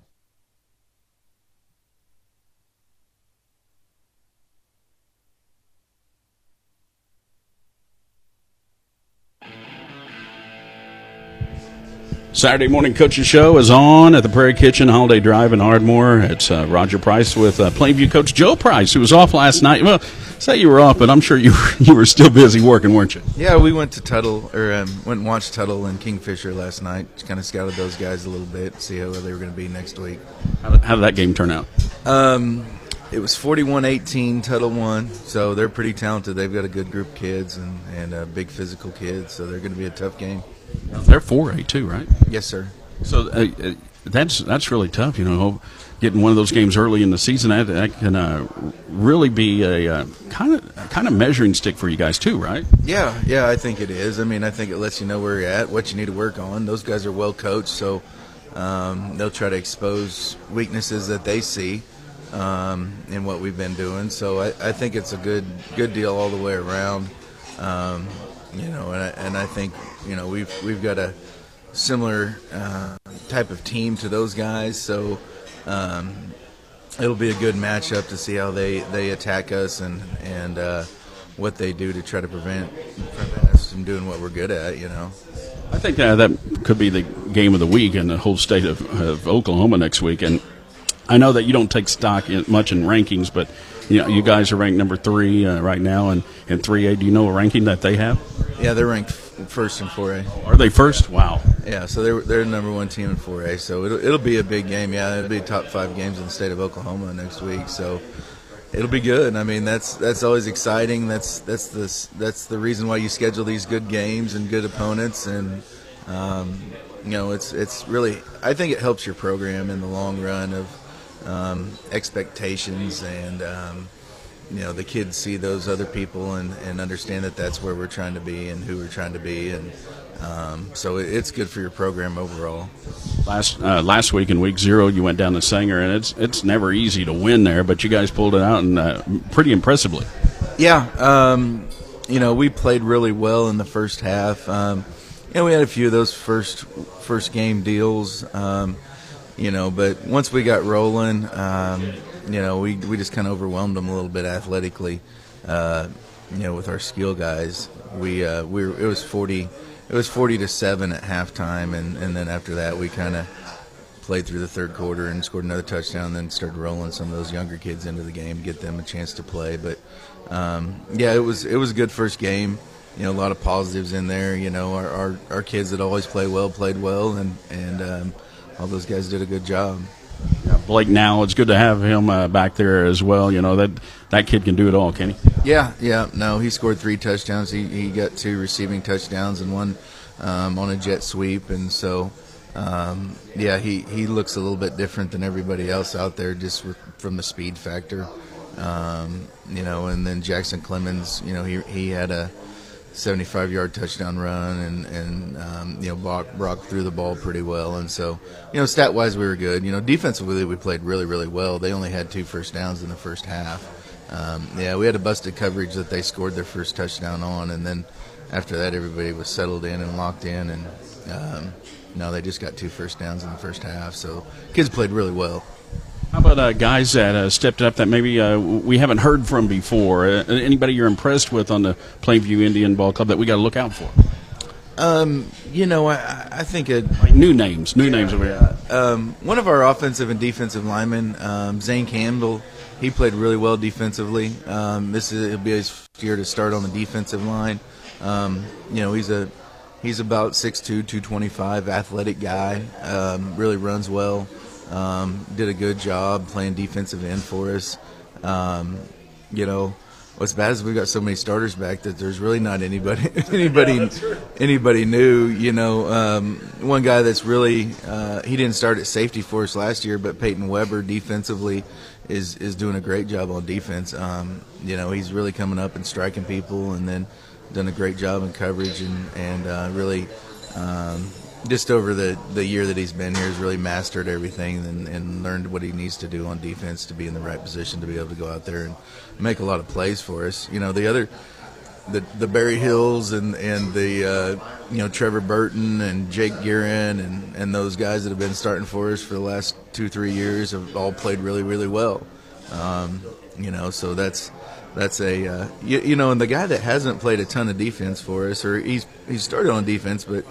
Saturday Morning Coaches Show is on at the Prairie Kitchen, Holiday Drive in Ardmore. It's uh, Roger Price with uh, Plainview coach Joe Price, who was off last night. Well, say you were off, but I'm sure you were, you were still busy working, weren't you? Yeah, we went to Tuttle, or um, went and watched Tuttle and Kingfisher last night. Just kind of scouted those guys a little bit, see how they were going to be next week. How did, how did that game turn out? Um, it was forty-one eighteen, Tuttle won, so they're pretty talented. They've got a good group of kids and, and uh, big physical kids, so they're going to be a tough game. They're four A too, right? Yes, sir. So uh, uh, that's that's really tough, you know, getting one of those games early in the season. That, that can uh, really be a kind of kind of measuring stick for you guys too, right? Yeah, yeah, I think it is. I mean, I think it lets you know where you're at, what you need to work on. Those guys are well coached, so um, they'll try to expose weaknesses that they see um, in what we've been doing. So I, I think it's a good good deal all the way around. Um, you know, and I, and I think you know we've we've got a similar uh, type of team to those guys, so um, it'll be a good matchup to see how they, they attack us and and uh, what they do to try to prevent, prevent us from doing what we're good at. You know, I think uh, that could be the game of the week in the whole state of, of Oklahoma next week. And I know that you don't take stock in, much in rankings, but you know you guys are ranked number three uh, right now in, in three A. Do you know a ranking that they have? Yeah, they're ranked first in four A. Are they first? Wow. Yeah, so they're they're the number one team in four A. So it'll it'll be a big game. Yeah, it'll be top five games in the state of Oklahoma next week. So it'll be good. I mean, that's that's always exciting. That's that's the that's the reason why you schedule these good games and good opponents. And um, you know, it's it's really I think it helps your program in the long run of um, expectations and. Um, you know, the kids see those other people and, and understand that that's where we're trying to be and who we're trying to be. And um, so it's good for your program overall. Last uh, last week in week zero, you went down to Sanger, and it's it's never easy to win there, but you guys pulled it out and uh, pretty impressively. Yeah, um, you know, we played really well in the first half. Um, you know, we had a few of those first first game deals, um, you know, but once we got rolling, um, you know, we we just kind of overwhelmed them a little bit athletically. Uh, you know, with our skill guys, we uh, we were, it was forty, it was forty to seven at halftime, and, and then after that we kind of played through the third quarter and scored another touchdown, and then started rolling some of those younger kids into the game, get them a chance to play. But um, yeah, it was it was a good first game. You know, a lot of positives in there. You know, our our, our kids that always play well played well, and and um, all those guys did a good job. Yeah, Blake Now, it's good to have him uh, back there as well. You know, that that kid can do it all, can he? Yeah, yeah. No, he scored three touchdowns. He he got two receiving touchdowns and one um, on a jet sweep. And so, um, yeah, he, he looks a little bit different than everybody else out there just with, from the speed factor. Um, you know, and then Jackson Clemens, you know, he he had a seventy-five yard touchdown run, and, and um, you know, Brock, Brock threw the ball pretty well. And so, you know, stat-wise we were good. You know, defensively we played really, really well. They only had two first downs in the first half. Um, yeah, we had a busted coverage that they scored their first touchdown on, and then after that, everybody was settled in and locked in, and um, no, they just got two first downs in the first half. So kids played really well. How about uh, guys that uh, stepped up that maybe uh, we haven't heard from before? Uh, anybody you're impressed with on the Plainview Indian Ball Club that we got to look out for? Um, you know, I, I think a, like new names, new names over here. Um, one of our offensive and defensive linemen, um, Zane Campbell, he played really well defensively. Um, this is it'll be his first year to start on the defensive line. Um, you know, he's a he's about six two, two twenty-five, athletic guy. Um, really runs well. Um, did a good job playing defensive end for us. Um, you know, what's bad is we've got so many starters back that there's really not anybody anybody yeah, anybody new. You know, um, one guy that's really uh, he didn't start at safety for us last year, but Peyton Weber defensively is is doing a great job on defense. Um, you know, he's really coming up and striking people, and then done a great job in coverage, and and uh, really. Um, Just over the, the year that he's been here, has really mastered everything and, and learned what he needs to do on defense to be in the right position to be able to go out there and make a lot of plays for us. You know, the other, the the Barry Hills and and the uh, you know Trevor Burton and Jake Guerin and, and those guys that have been starting for us for the last two three years have all played really really well. Um, you know, so that's that's a uh, you, you know, and the guy that hasn't played a ton of defense for us, or he's he's started on defense, but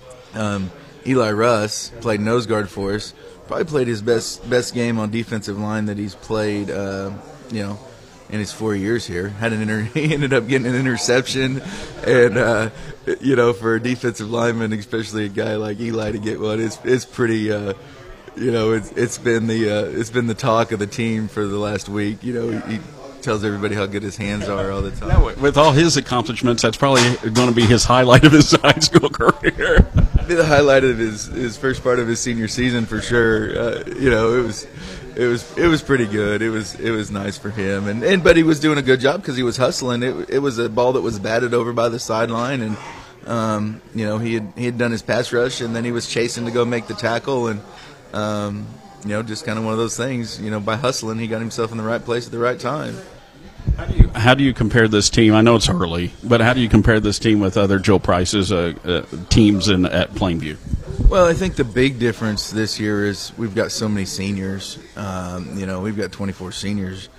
Um, Eli Russ played nose guard for us. Probably played his best best game on defensive line that he's played, uh, you know, in his four years here. Had an inter- he ended up getting an interception, and uh, you know, for a defensive lineman, especially a guy like Eli, to get one, it's it's pretty. Uh, you know, it's it's been the uh, it's been the talk of the team for the last week. You know, he, he tells everybody how good his hands are all the time. Yeah, with all his accomplishments, that's probably going to be his highlight of his high school career. Be the highlight of his, his first part of his senior season for sure. Uh, you know, it was it was it was pretty good. It was it was nice for him, and, and but he was doing a good job because he was hustling. It it was a ball that was batted over by the sideline, and um, you know he had he had done his pass rush, and then he was chasing to go make the tackle, and um, you know just kind of one of those things. You know, by hustling, he got himself in the right place at the right time. How do you, how do you compare this team? I know it's early, but how do you compare this team with other Joe Price's uh, uh, teams in at Plainview? Well, I think the big difference this year is we've got so many seniors. Um, you know, we've got twenty-four seniors.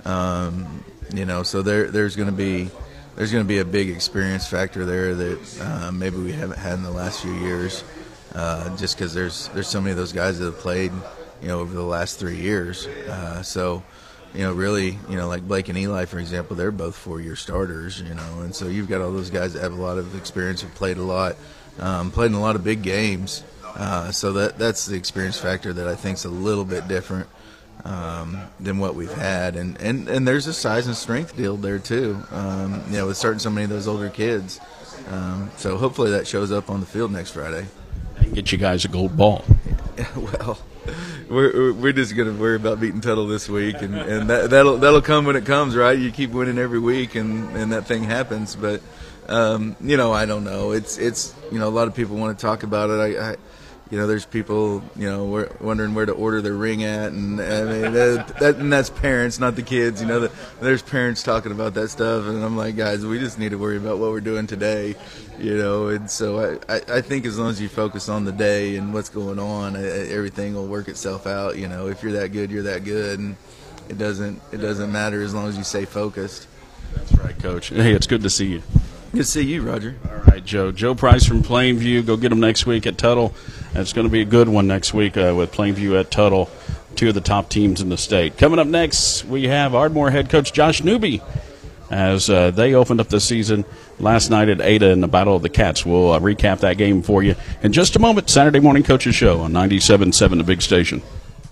Um, you know, so there there's going to be there's going to be a big experience factor there that uh, maybe we haven't had in the last few years. Uh, just because there's there's so many of those guys that have played, you know, over the last three years. Uh, so. You know, really, you know, like Blake and Eli, for example, they're both four-year starters, you know, and so you've got all those guys that have a lot of experience, have played a lot, um, played in a lot of big games. Uh, so that that's the experience factor that I think is a little bit different um, than what we've had. And, and, and there's a size and strength deal there, too, um, you know, with starting so many of those older kids. Um, so hopefully that shows up on the field next Friday. And get you guys a gold ball. Well, we're we're just gonna worry about beating Tuttle this week, and, and that that'll that'll come when it comes, right? You keep winning every week, and, and that thing happens. But um, you know, I don't know. It's it's you know, a lot of people want to talk about it. I, I you know, there's people you know wondering where to order their ring at, and I mean that, that and that's parents, not the kids. You know, the, there's parents talking about that stuff, and I'm like, guys, we just need to worry about what we're doing today. You know, and so I, I, I think as long as you focus on the day and what's going on, I, everything will work itself out. You know, if you're that good, you're that good, and it doesn't it doesn't matter as long as you stay focused. That's right, Coach. Hey, it's good to see you. Good to see you, Roger. All right, Joe. Joe Price from Plainview. Go get him next week at Tuttle. It's going to be a good one next week uh, with Plainview at Tuttle, two of the top teams in the state. Coming up next, we have Ardmore head coach Josh Newby as uh, they opened up the season last night at Ada in the Battle of the Cats. We'll uh, recap that game for you in just a moment. Saturday Morning Coaches Show on ninety-seven point seven The Big Station.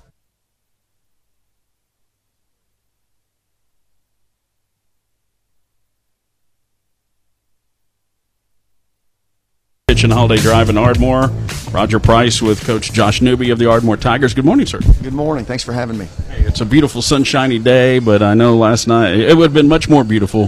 Kitchen Holiday Drive in Ardmore. Roger Price with Coach Josh Newby of the Ardmore Tigers. Good morning, sir. Good morning. Thanks for having me. Hey, it's a beautiful sunshiny day, but I know last night it would have been much more beautiful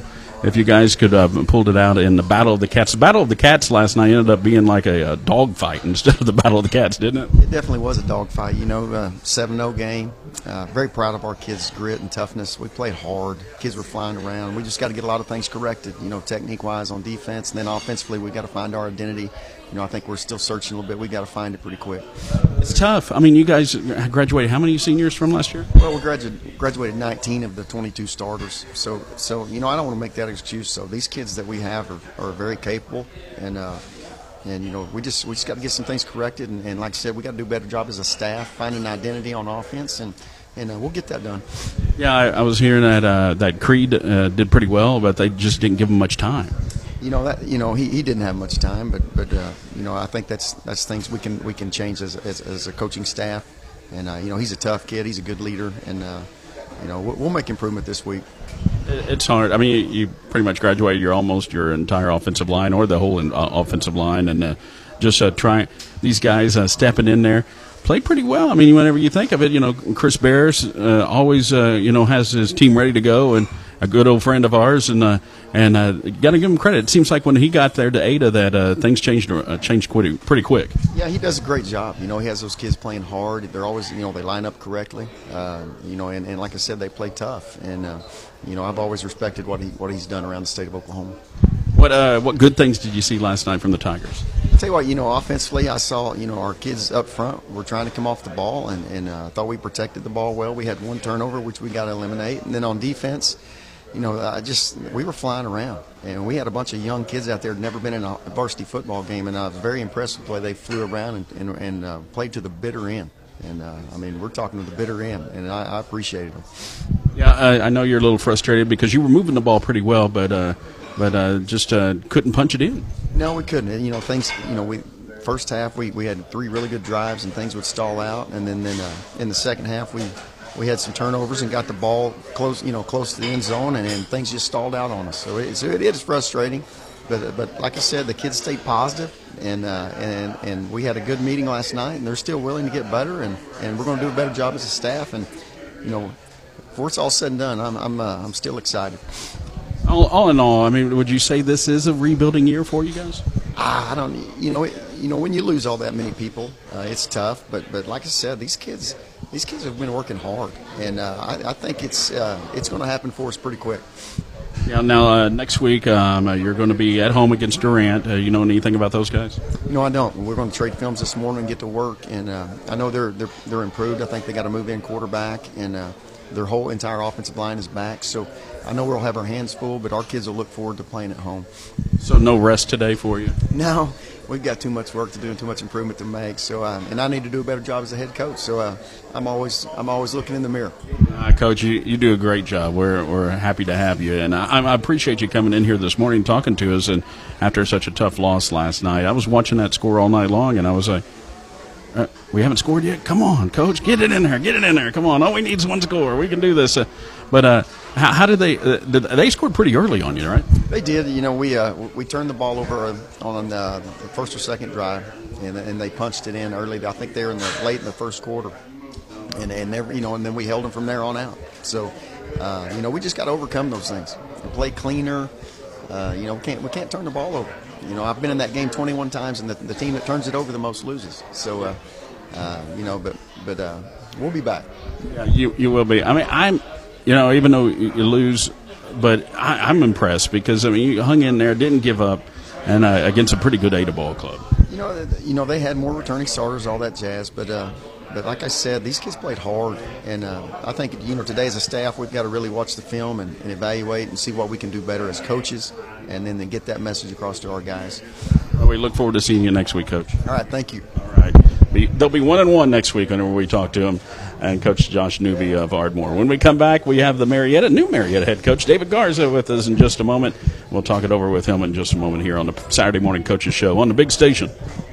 if you guys could have uh, pulled it out in the Battle of the Cats. The Battle of the Cats last night ended up being like a, a dog fight instead of the Battle of the Cats, didn't it? It definitely was a dog fight. You know, uh, seven oh game. Uh, very proud of our kids' grit and toughness. We played hard. Kids were flying around. We just got to get a lot of things corrected, you know, technique-wise on defense. And then offensively, we got to find our identity. You know, I think we're still searching a little bit. We got to find it pretty quick. It's tough. I mean, you guys graduated how many seniors from last year? Well, we graduated, graduated nineteen of the twenty-two starters. So, so you know, I don't want to make that excuse. So these kids that we have are, are very capable, and uh, and you know, we just we just got to get some things corrected. And, and like I said, we got to do a better job as a staff, finding an identity on offense, and and uh, we'll get that done. Yeah, I, I was hearing that uh, that Creed uh, did pretty well, but they just didn't give him much time. You know that you know he, he didn't have much time, but but uh, you know I think that's that's things we can we can change as as, as a coaching staff, and uh, you know he's a tough kid, he's a good leader, and uh, you know we'll, we'll make improvement this week. It's hard. I mean, you pretty much graduated your almost your entire offensive line or the whole uh, offensive line, and uh, just uh, trying these guys uh, stepping in there. Played pretty well. I mean, whenever you think of it, you know, Chris Bears uh, always, uh, you know, has his team ready to go, and a good old friend of ours, and uh, and uh, got to give him credit. It seems like when he got there to Ada, that uh, things changed uh, changed pretty, pretty quick. Yeah, he does a great job. You know, he has those kids playing hard. They're always, you know, they line up correctly. Uh, you know, and, and like I said, they play tough. And uh, you know, I've always respected what he what he's done around the state of Oklahoma. What uh, what good things did you see last night from the Tigers? I'll tell you what, you know, offensively, I saw, you know, our kids up front were trying to come off the ball, and, and uh, I thought we protected the ball well. We had one turnover, which we got to eliminate. And then on defense, you know, I just we were flying around, and we had a bunch of young kids out there who'd never been in a varsity football game, and I was very impressed with the way they flew around and, and, and uh, played to the bitter end. And, uh, I mean, we're talking to the bitter end, and I, I appreciated them. Yeah, I, I know you're a little frustrated because you were moving the ball pretty well, but uh, but uh, just uh, couldn't punch it in. No, we couldn't. And, you know, things, you know, we first half we, we had three really good drives, and things would stall out. And then, then uh, in the second half, we we had some turnovers and got the ball close, you know, close to the end zone, and, and things just stalled out on us. So it, so it is frustrating. But but like I said, the kids stayed positive, and uh, and and we had a good meeting last night, and they're still willing to get better, and, and we're going to do a better job as a staff. And you know, before it's all said and done, I'm I'm uh, I'm still excited. All, all in all, I mean, would you say this is a rebuilding year for you guys? I don't, you know, it, you know, when you lose all that many people, uh, it's tough. But but like I said, these kids these kids have been working hard, and uh, I, I think it's uh, it's going to happen for us pretty quick. Yeah. Now uh, next week, um, uh, you're going to be at home against Durant. Uh, you know anything about those guys? No, I don't. We're going to trade films this morning and get to work, and uh, I know they're they're they're improved. I think they got a move in quarterback, and uh, their whole entire offensive line is back. So I know we'll have our hands full, but our kids will look forward to playing at home. So no rest today for you? No, we've got too much work to do and too much improvement to make. So, uh, and I need to do a better job as a head coach. So uh, I'm always I'm always looking in the mirror. Uh, Coach, you, you do a great job. We're we're happy to have you, and I, I appreciate you coming in here this morning talking to us. And after such a tough loss last night, I was watching that score all night long, and I was like, Uh, we haven't scored yet? Come on, Coach. Get it in there. Get it in there. Come on. All we need is one score. We can do this. Uh, but uh, how, how did they uh, – did, they scored pretty early on you, right? They did. You know, we uh, we turned the ball over on uh, the first or second drive, and, and they punched it in early. I think they were in the late in the first quarter. And, and never, you know, and then we held them from there on out. So, uh, you know, we just got to overcome those things and play cleaner. Uh, you know, we can't, we can't turn the ball over. You know, I've been in that game twenty-one times, and the, the team that turns it over the most loses. So, uh, uh, you know, but but uh, we'll be back. Yeah, you you will be. I mean, I'm, you know, even though you, you lose, but I, I'm impressed because I mean you hung in there, didn't give up, and uh, against a pretty good Ada ball club. You know, you know they had more returning starters, all that jazz, but. Uh, But like I said, these kids played hard, and uh, I think, you know, today as a staff, we've got to really watch the film and, and evaluate and see what we can do better as coaches, and then, then get that message across to our guys. Well, we look forward to seeing you next week, Coach. All right, thank you. All right. They'll be one and one next week whenever we talk to them, and Coach Josh Newby of Ardmore. When we come back, we have the Marietta, new Marietta head coach, David Garza, with us in just a moment. We'll talk it over with him in just a moment here on the Saturday Morning Coaches Show on the big station.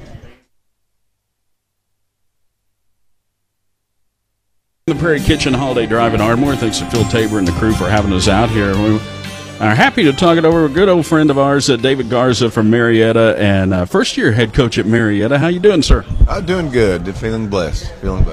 The Prairie Kitchen Holiday Drive in Ardmore. Thanks to Phil Tabor and the crew for having us out here. We are happy to talk it over with a good old friend of ours, uh, David Garza from Marietta, and uh, first-year head coach at Marietta. How you doing, sir? I'm doing good. Feeling blessed. Feeling blessed.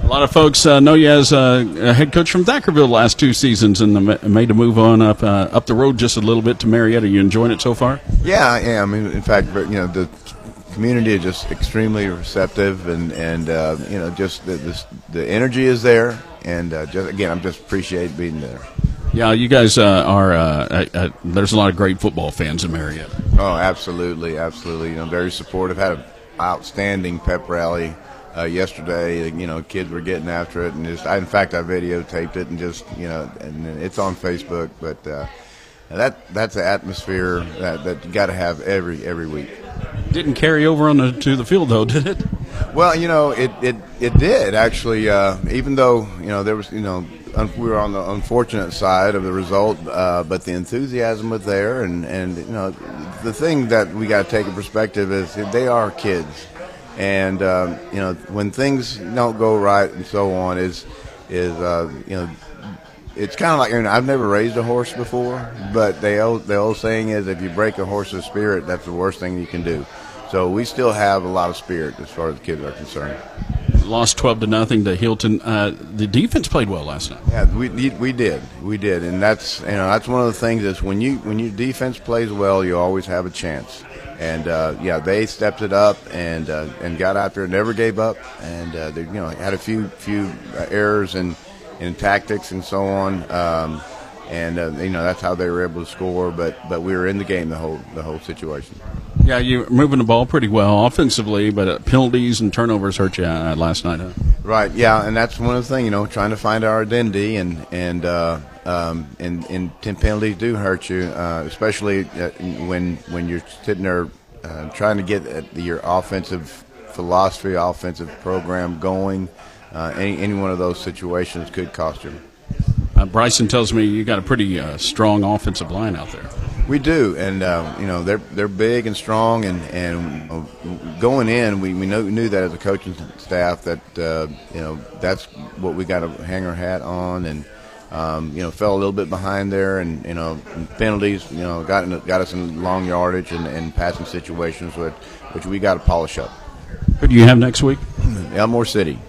A lot of folks uh, know you as uh, a head coach from Thackerville last two seasons, and the, made a move on up uh, up the road just a little bit to Marietta. You enjoying it so far? Yeah, I am. In fact, you know, the community is just extremely receptive, and and uh, you know, just the, the the energy is there, and uh, just again, I'm just appreciate being there. Yeah, you guys uh, are. Uh, uh, uh, there's a lot of great football fans in Marietta. Oh, absolutely, absolutely. You know, very supportive. Had an outstanding pep rally uh, yesterday. You know, kids were getting after it, and just, I, in fact, I videotaped it, and just you know, and it's on Facebook. But uh, that that's the atmosphere that, that you got to have every every week. Didn't carry over on the, to the field though, did it? Well, you know, it it, it did actually. Uh, even though you know there was, you know, un- we were on the unfortunate side of the result, uh, but the enthusiasm was there, and and you know, the thing that we got to take in perspective is they are kids, and um, you know, when things don't go right and so on, is is uh, you know. It's kind of like, you know, I've never raised a horse before, but the old, the old saying is if you break a horse's spirit, that's the worst thing you can do. So we still have a lot of spirit as far as the kids are concerned. Lost twelve to nothing to Hilton. Uh, the defense played well last night. Yeah, we we did, we did, and that's you know that's one of the things is when you when your defense plays well, you always have a chance. And uh, yeah, they stepped it up and uh, and got out there, never gave up, and uh, they you know had a few few errors and. in tactics and so on, um, and uh, you know that's how they were able to score. But but we were in the game the whole the whole situation. Yeah, you were moving the ball pretty well offensively, but uh, penalties and turnovers hurt you uh, last night, huh? Right. Yeah, and that's one of the things, you know, trying to find our identity, and and uh, um, and, and penalties do hurt you, uh, especially uh, when when you're sitting there uh, trying to get at your offensive philosophy, offensive program going. Uh, any, any one of those situations could cost you. Uh, Bryson tells me you got a pretty uh, strong offensive line out there. We do, and uh, you know they're they're big and strong, and, and uh, going in, we, we knew, knew that as a coaching staff that uh, you know that's what we got to hang our hat on, and um, you know fell a little bit behind there, and you know penalties, you know got in, got us in long yardage and, and passing situations, which which we got to polish up. Who do you have next week? Elmore City.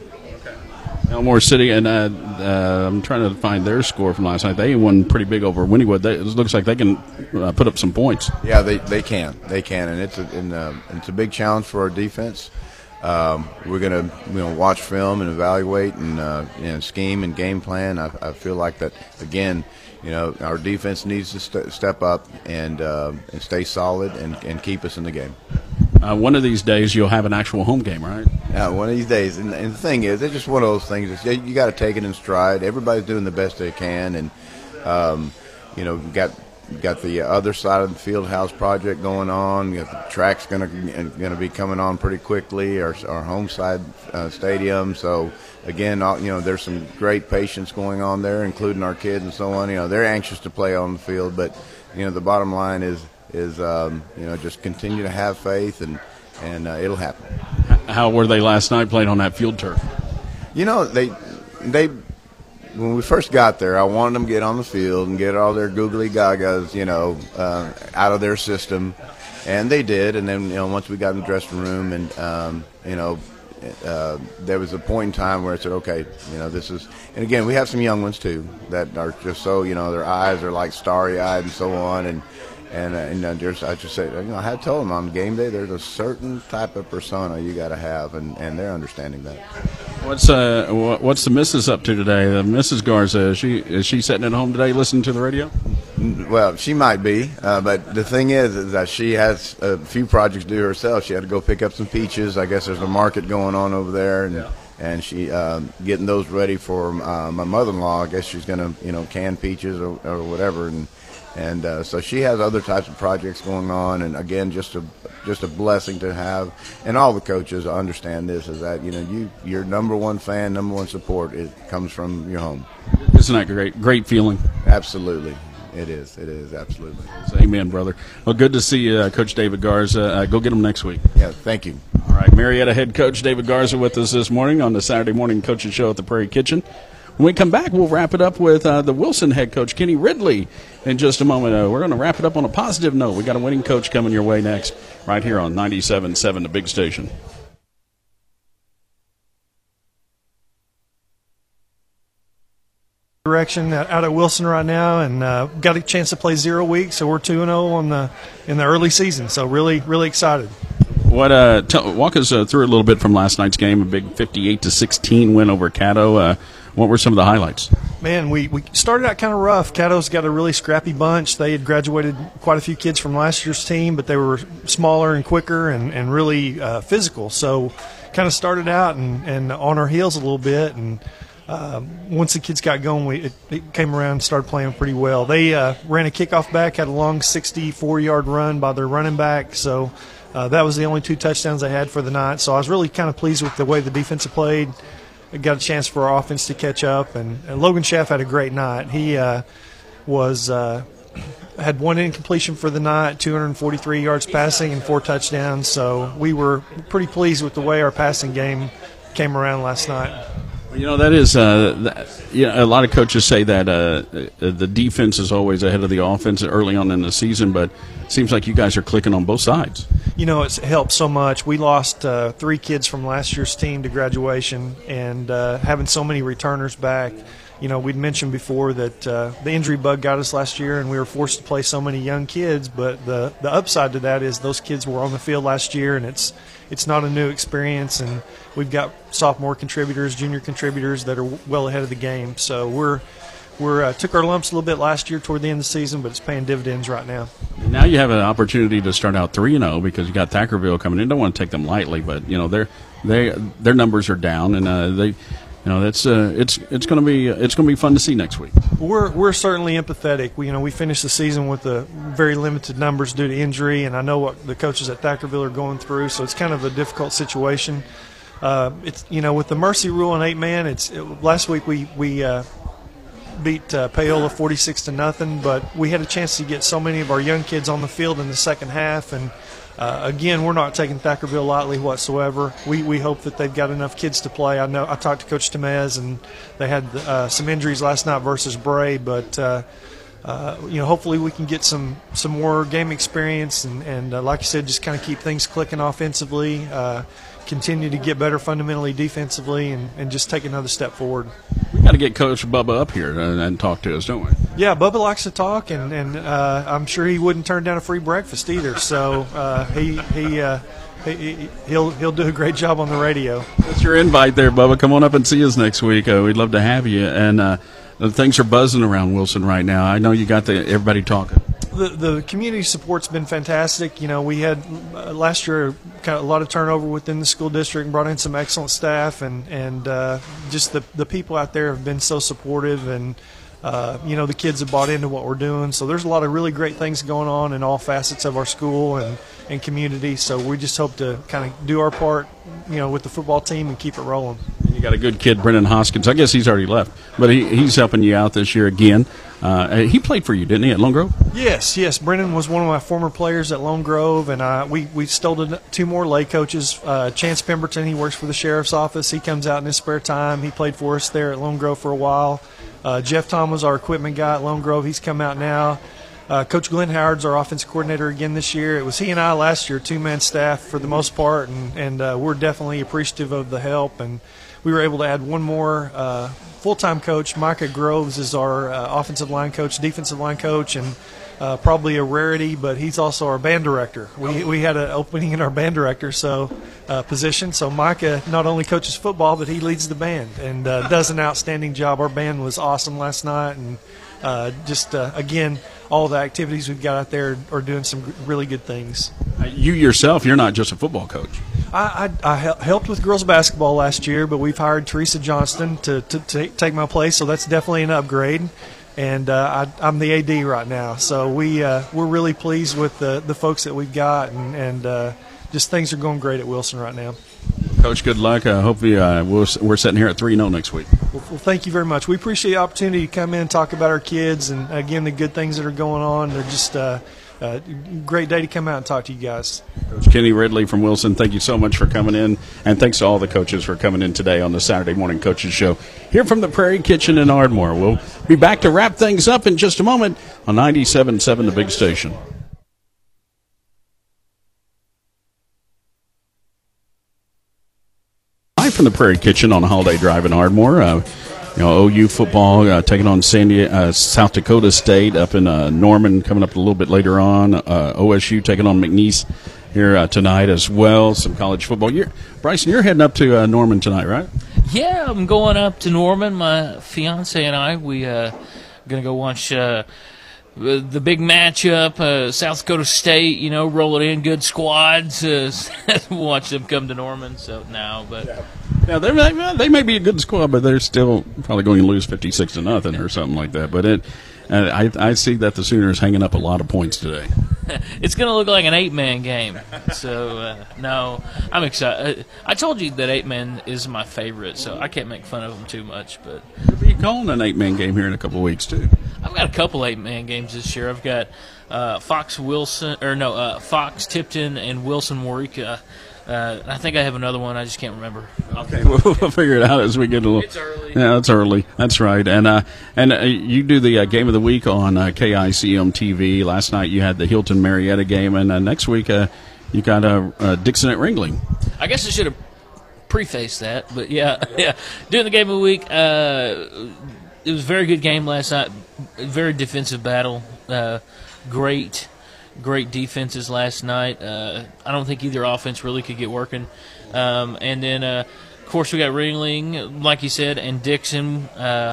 Elmore City, and uh, uh, I'm trying to find their score from last night. They won pretty big over Wynnewood. They, it looks like they can uh, put up some points. Yeah, they, they can. They can, and it's a, and, uh, it's a big challenge for our defense. Um, we're going to you know watch film and evaluate and uh, you know, scheme and game plan. I, I feel like that, again, you know, our defense needs to st- step up and, uh, and stay solid and, and keep us in the game. Uh, one of these days you'll have an actual home game, right? Yeah, one of these days. And, and the thing is, it's just one of those things. It's, you got to take it in stride. Everybody's doing the best they can, and um, you know, got got the other side of the field house project going on. You got the track's going to going to be coming on pretty quickly. Our our home side uh, stadium. So again, all, you know, there's some great patience going on there, including our kids and so on. You know, they're anxious to play on the field, but you know, the bottom line is. is um, you know just continue to have faith and and uh, it'll happen. How were they last night playing on that field turf? You know they they when we first got there, I wanted them to get on the field and get all their googly gagas you know uh, out of their system, and they did. And then you know once we got in the dressing room and um, you know uh, there was a point in time where I said, okay, you know this is. And again, we have some young ones too that are just so you know their eyes are like starry eyed and so on and. And, uh, and uh, just, I just say, you know, I had told them on game day there's a certain type of persona you got to have, and, and they're understanding that. What's uh what's the missus up to today? Uh, Missus Garza, is she is she sitting at home today listening to the radio? Well, she might be, uh, but the thing is, is that she has a few projects to do herself. She had to go pick up some peaches. I guess there's a market going on over there, and yeah. and she um, getting those ready for uh, my mother-in-law. I guess she's gonna you know can peaches or, or whatever, and. And uh, so she has other types of projects going on, and again, just a just a blessing to have. And all the coaches understand this: is that you know you your number one fan, number one support, it comes from your home. Isn't that great? Great feeling. Absolutely, it is. It is absolutely. Amen, brother. Well, good to see you, uh, Coach David Garza. Uh, go get him next week. Yeah, thank you. All right, Marietta head coach David Garza with us this morning on the Saturday morning coaching show at the Prairie Kitchen. When we come back, we'll wrap it up with uh, the Wilson head coach, Kenny Ridley, in just a moment. Uh, we're going to wrap it up on a positive note. We got a winning coach coming your way next, right here on ninety-seven point seven, the big station. direction out at Wilson right now, and uh, got a chance to play zero weeks, so we're two and zero on the in the early season. So really, really excited. What uh, tell, walk us uh, through a little bit from last night's game, a big fifty-eight to sixteen win over Caddo. Uh, what were some of the highlights? Man, we, we started out kind of rough. Caddo's got a really scrappy bunch. They had graduated quite a few kids from last year's team, but they were smaller and quicker and, and really uh, physical. So kind of started out and, and on our heels a little bit, and Um, once the kids got going, we it, it came around and started playing pretty well. They uh, ran a kickoff back, had a long sixty-four-yard run by their running back, so uh, that was the only two touchdowns they had for the night. So I was really kind of pleased with the way the defense played. It got a chance for our offense to catch up, and, and Logan Schaff had a great night. He uh, was uh, had one incompletion for the night, two hundred forty-three yards passing, and four touchdowns. So we were pretty pleased with the way our passing game came around last night. You know, that is, uh, that, you know, a lot of coaches say that uh, the defense is always ahead of the offense early on in the season, but it seems like you guys are clicking on both sides. You know, it's helped so much. We lost uh, three kids from last year's team to graduation, and uh, having so many returners back. You know, we'd mentioned before that uh, the injury bug got us last year, and we were forced to play so many young kids, but the, the upside to that is those kids were on the field last year, and it's it's not a new experience, and we've got sophomore contributors, junior contributors that are well ahead of the game. So we're we're uh, took our lumps a little bit last year toward the end of the season, but it's paying dividends right now. Now you have an opportunity to start out three and zero because you got Thackerville coming in. Don't want to take them lightly, but you know their they their numbers are down, and uh, they. You know, that's uh, it's it's going to be it's going to be fun to see next week. We're we're certainly empathetic. We, you know, we finished the season with the very limited numbers due to injury, and I know what the coaches at Thackerville are going through. So it's kind of a difficult situation. Uh, it's you know, with the mercy rule in eight man, it's it, last week we we uh, beat uh, Paola forty-six to nothing, but we had a chance to get so many of our young kids on the field in the second half, and. Uh, again, we're not taking Thackerville lightly whatsoever. We we hope that they've got enough kids to play. I know I talked to Coach Temez, and they had uh, some injuries last night versus Bray, but uh, uh, you know, hopefully we can get some some more game experience, and and uh, like you said, just kind of keep things clicking offensively, uh, continue to get better fundamentally defensively, and, and just take another step forward. We got to get Coach Bubba up here and, and talk to us, don't we? Yeah, Bubba likes to talk, and, and uh, I'm sure he wouldn't turn down a free breakfast either. So uh, he he, uh, he he'll he'll do a great job on the radio. That's your invite there, Bubba. Come on up and see us next week. Uh, we'd love to have you. And uh, things are buzzing around Wilson right now. I know you got the everybody talking. The the community support's been fantastic. You know, we had uh, last year kind of a lot of turnover within the school district and brought in some excellent staff, and and uh, just the the people out there have been so supportive, and uh, you know, the kids have bought into what we're doing. So there's a lot of really great things going on in all facets of our school and, and community. So we just hope to kind of do our part, you know, with the football team and keep it rolling. You got a good kid, Brennan Hoskins. I guess he's already left, but he, he's helping you out this year again. Uh, he played for you, didn't he, at Lone Grove? Yes, yes. Brennan was one of my former players at Lone Grove, and uh, we, we stole two more lay coaches. Uh, Chance Pemberton, he works for the sheriff's office. He comes out in his spare time. He played for us there at Lone Grove for a while. Uh, Jeff Tom was our equipment guy at Lone Grove. He's come out now. Uh, Coach Glenn Howard's our offensive coordinator again this year. It was he and I last year, two-man staff for the most part, and, and uh, we're definitely appreciative of the help. And we were able to add one more uh, full-time coach. Micah Groves is our uh, offensive line coach, defensive line coach, and uh, probably a rarity, but he's also our band director. We we had an opening in our band director so uh, position. So Micah not only coaches football, but he leads the band and uh, does an outstanding job. Our band was awesome last night, and uh, just, uh, again, all the activities we've got out there are doing some really good things. You yourself, you're not just a football coach. I, I, I helped with girls basketball last year, but we've hired Teresa Johnston to, to, to take my place, so that's definitely an upgrade. And uh, I, I'm the A D right now, so we uh, we're really pleased with the the folks that we've got, and, and uh, just things are going great at Wilson right now. Coach, good luck. I uh, hope we, uh, we'll, we're sitting here at three and oh next week. Well, well, thank you very much. We appreciate the opportunity to come in and talk about our kids and, again, the good things that are going on. They're just uh, a great day to come out and talk to you guys. Coach Kenny Ridley from Wilson, thank you so much for coming in, and thanks to all the coaches for coming in today on the Saturday Morning Coaches Show here from the Prairie Kitchen in Ardmore. We'll be back to wrap things up in just a moment on ninety-seven point seven The Big Station. From the Prairie Kitchen on Holiday Drive in Ardmore. Uh, you know, O U football uh, taking on San Diego, uh, South Dakota State up in uh, Norman coming up a little bit later on. Uh, O S U taking on McNeese here uh, tonight as well. Some college football. You're, Bryson, you're heading up to uh, Norman tonight, right? Yeah, I'm going up to Norman. My fiance and I, we uh, going to go watch uh, the big matchup. Uh, South Dakota State, you know, rolling in good squads. Uh, watch them come to Norman. So now, but yeah, they may, they may be a good squad, but they're still probably going to lose fifty-six to nothing or something like that. But it, uh, I, I see that the Sooners hanging up a lot of points today. It's going to look like an eight-man game. So, uh, no, I'm excited. I told you that eight-man is my favorite, so I can't make fun of them too much. But you'll be calling an eight-man game here in a couple of weeks, too. I've got a couple eight-man games this year. I've got uh, Fox Wilson, or no, uh, Fox Tipton and Wilson Waurika. Uh, I think I have another one. I just can't remember. Okay, we'll, we'll figure it out as we get a little. It's early. Yeah, it's early. That's right. And uh, and uh, you do the uh, game of the week on uh, K I C M T V. Last night you had the Hilton Marietta game, and uh, next week uh, you got uh, uh, Dixon at Ringling. I guess I should have prefaced that, but yeah, yeah. Doing the game of the week. Uh, it was a very good game last night. Very defensive battle. Uh, great. Great defenses last night. Uh, I don't think either offense really could get working. Um, and then, uh, of course, we got Ringling, like you said, and Dixon. Uh,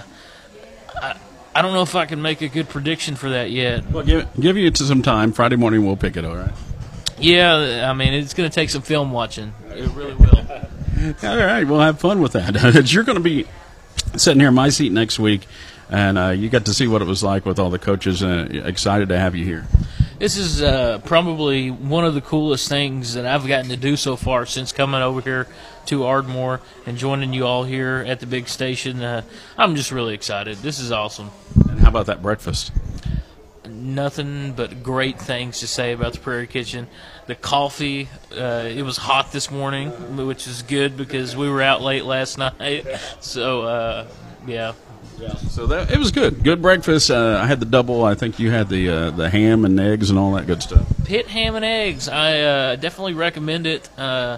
I, I don't know if I can make a good prediction for that yet. Well, give, give you some time. Friday morning we'll pick it, all right? Yeah, I mean, it's going to take some film watching. It really will. All right, we'll have fun with that. You're going to be sitting here in my seat next week, and uh, you got to see what it was like with all the coaches. Uh, excited to have you here. This is uh, probably one of the coolest things that I've gotten to do so far since coming over here to Ardmore and joining you all here at the big station. Uh, I'm just really excited. This is awesome. And how about that breakfast? Nothing but great things to say about the Prairie Kitchen. The coffee, uh, it was hot this morning, which is good because we were out late last night. So, uh, yeah. Yeah. So that it was good. Good breakfast. Uh, I had the double. I think you had the uh, the ham and eggs and all that good stuff. Pit ham and eggs. I uh, definitely recommend it. Uh,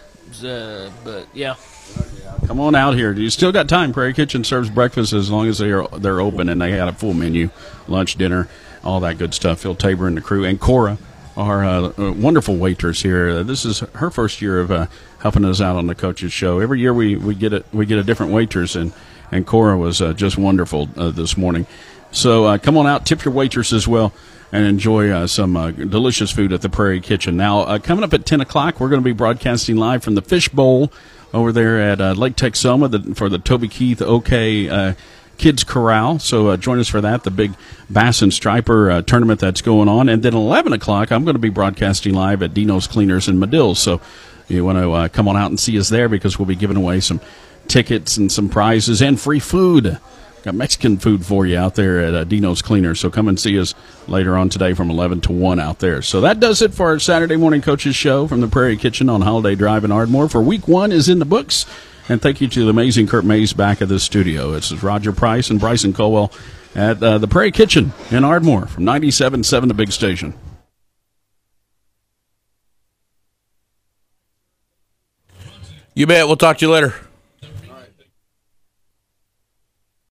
uh, but yeah. Come on out here. You still got time. Prairie Kitchen serves breakfast as long as they are they're open, and they got a full menu, lunch, dinner, all that good stuff. Phil Tabor and the crew, and Cora, our uh, wonderful waitress here. Uh, this is her first year of uh, helping us out on the Coaches Show. Every year we, we get a we get a different waitress, and. And Cora was uh, just wonderful uh, this morning. So uh, come on out, tip your waitress as well, and enjoy uh, some uh, delicious food at the Prairie Kitchen. Now, uh, coming up at ten o'clock, we're going to be broadcasting live from the Fish Bowl over there at uh, Lake Texoma the, for the Toby Keith OK uh, Kids Corral. So uh, join us for that, the big Bass and Striper uh, tournament that's going on. And then eleven o'clock, I'm going to be broadcasting live at Dino's Cleaners in Medill. So you want to uh, come on out and see us there because we'll be giving away some tickets and some prizes and free food. Got Mexican food for you out there at uh, Dino's Cleaners. So come and see us later on today from eleven to one out there. So that does it for our Saturday morning coaches show from the Prairie Kitchen on Holiday Drive in Ardmore. For week one is in the books. And thank you to the amazing Kurt Mays back of the studio. This is Roger Price and Bryson Colwell at uh, the Prairie Kitchen in Ardmore from ninety-seven point seven The Big Station. You bet. We'll talk to you later.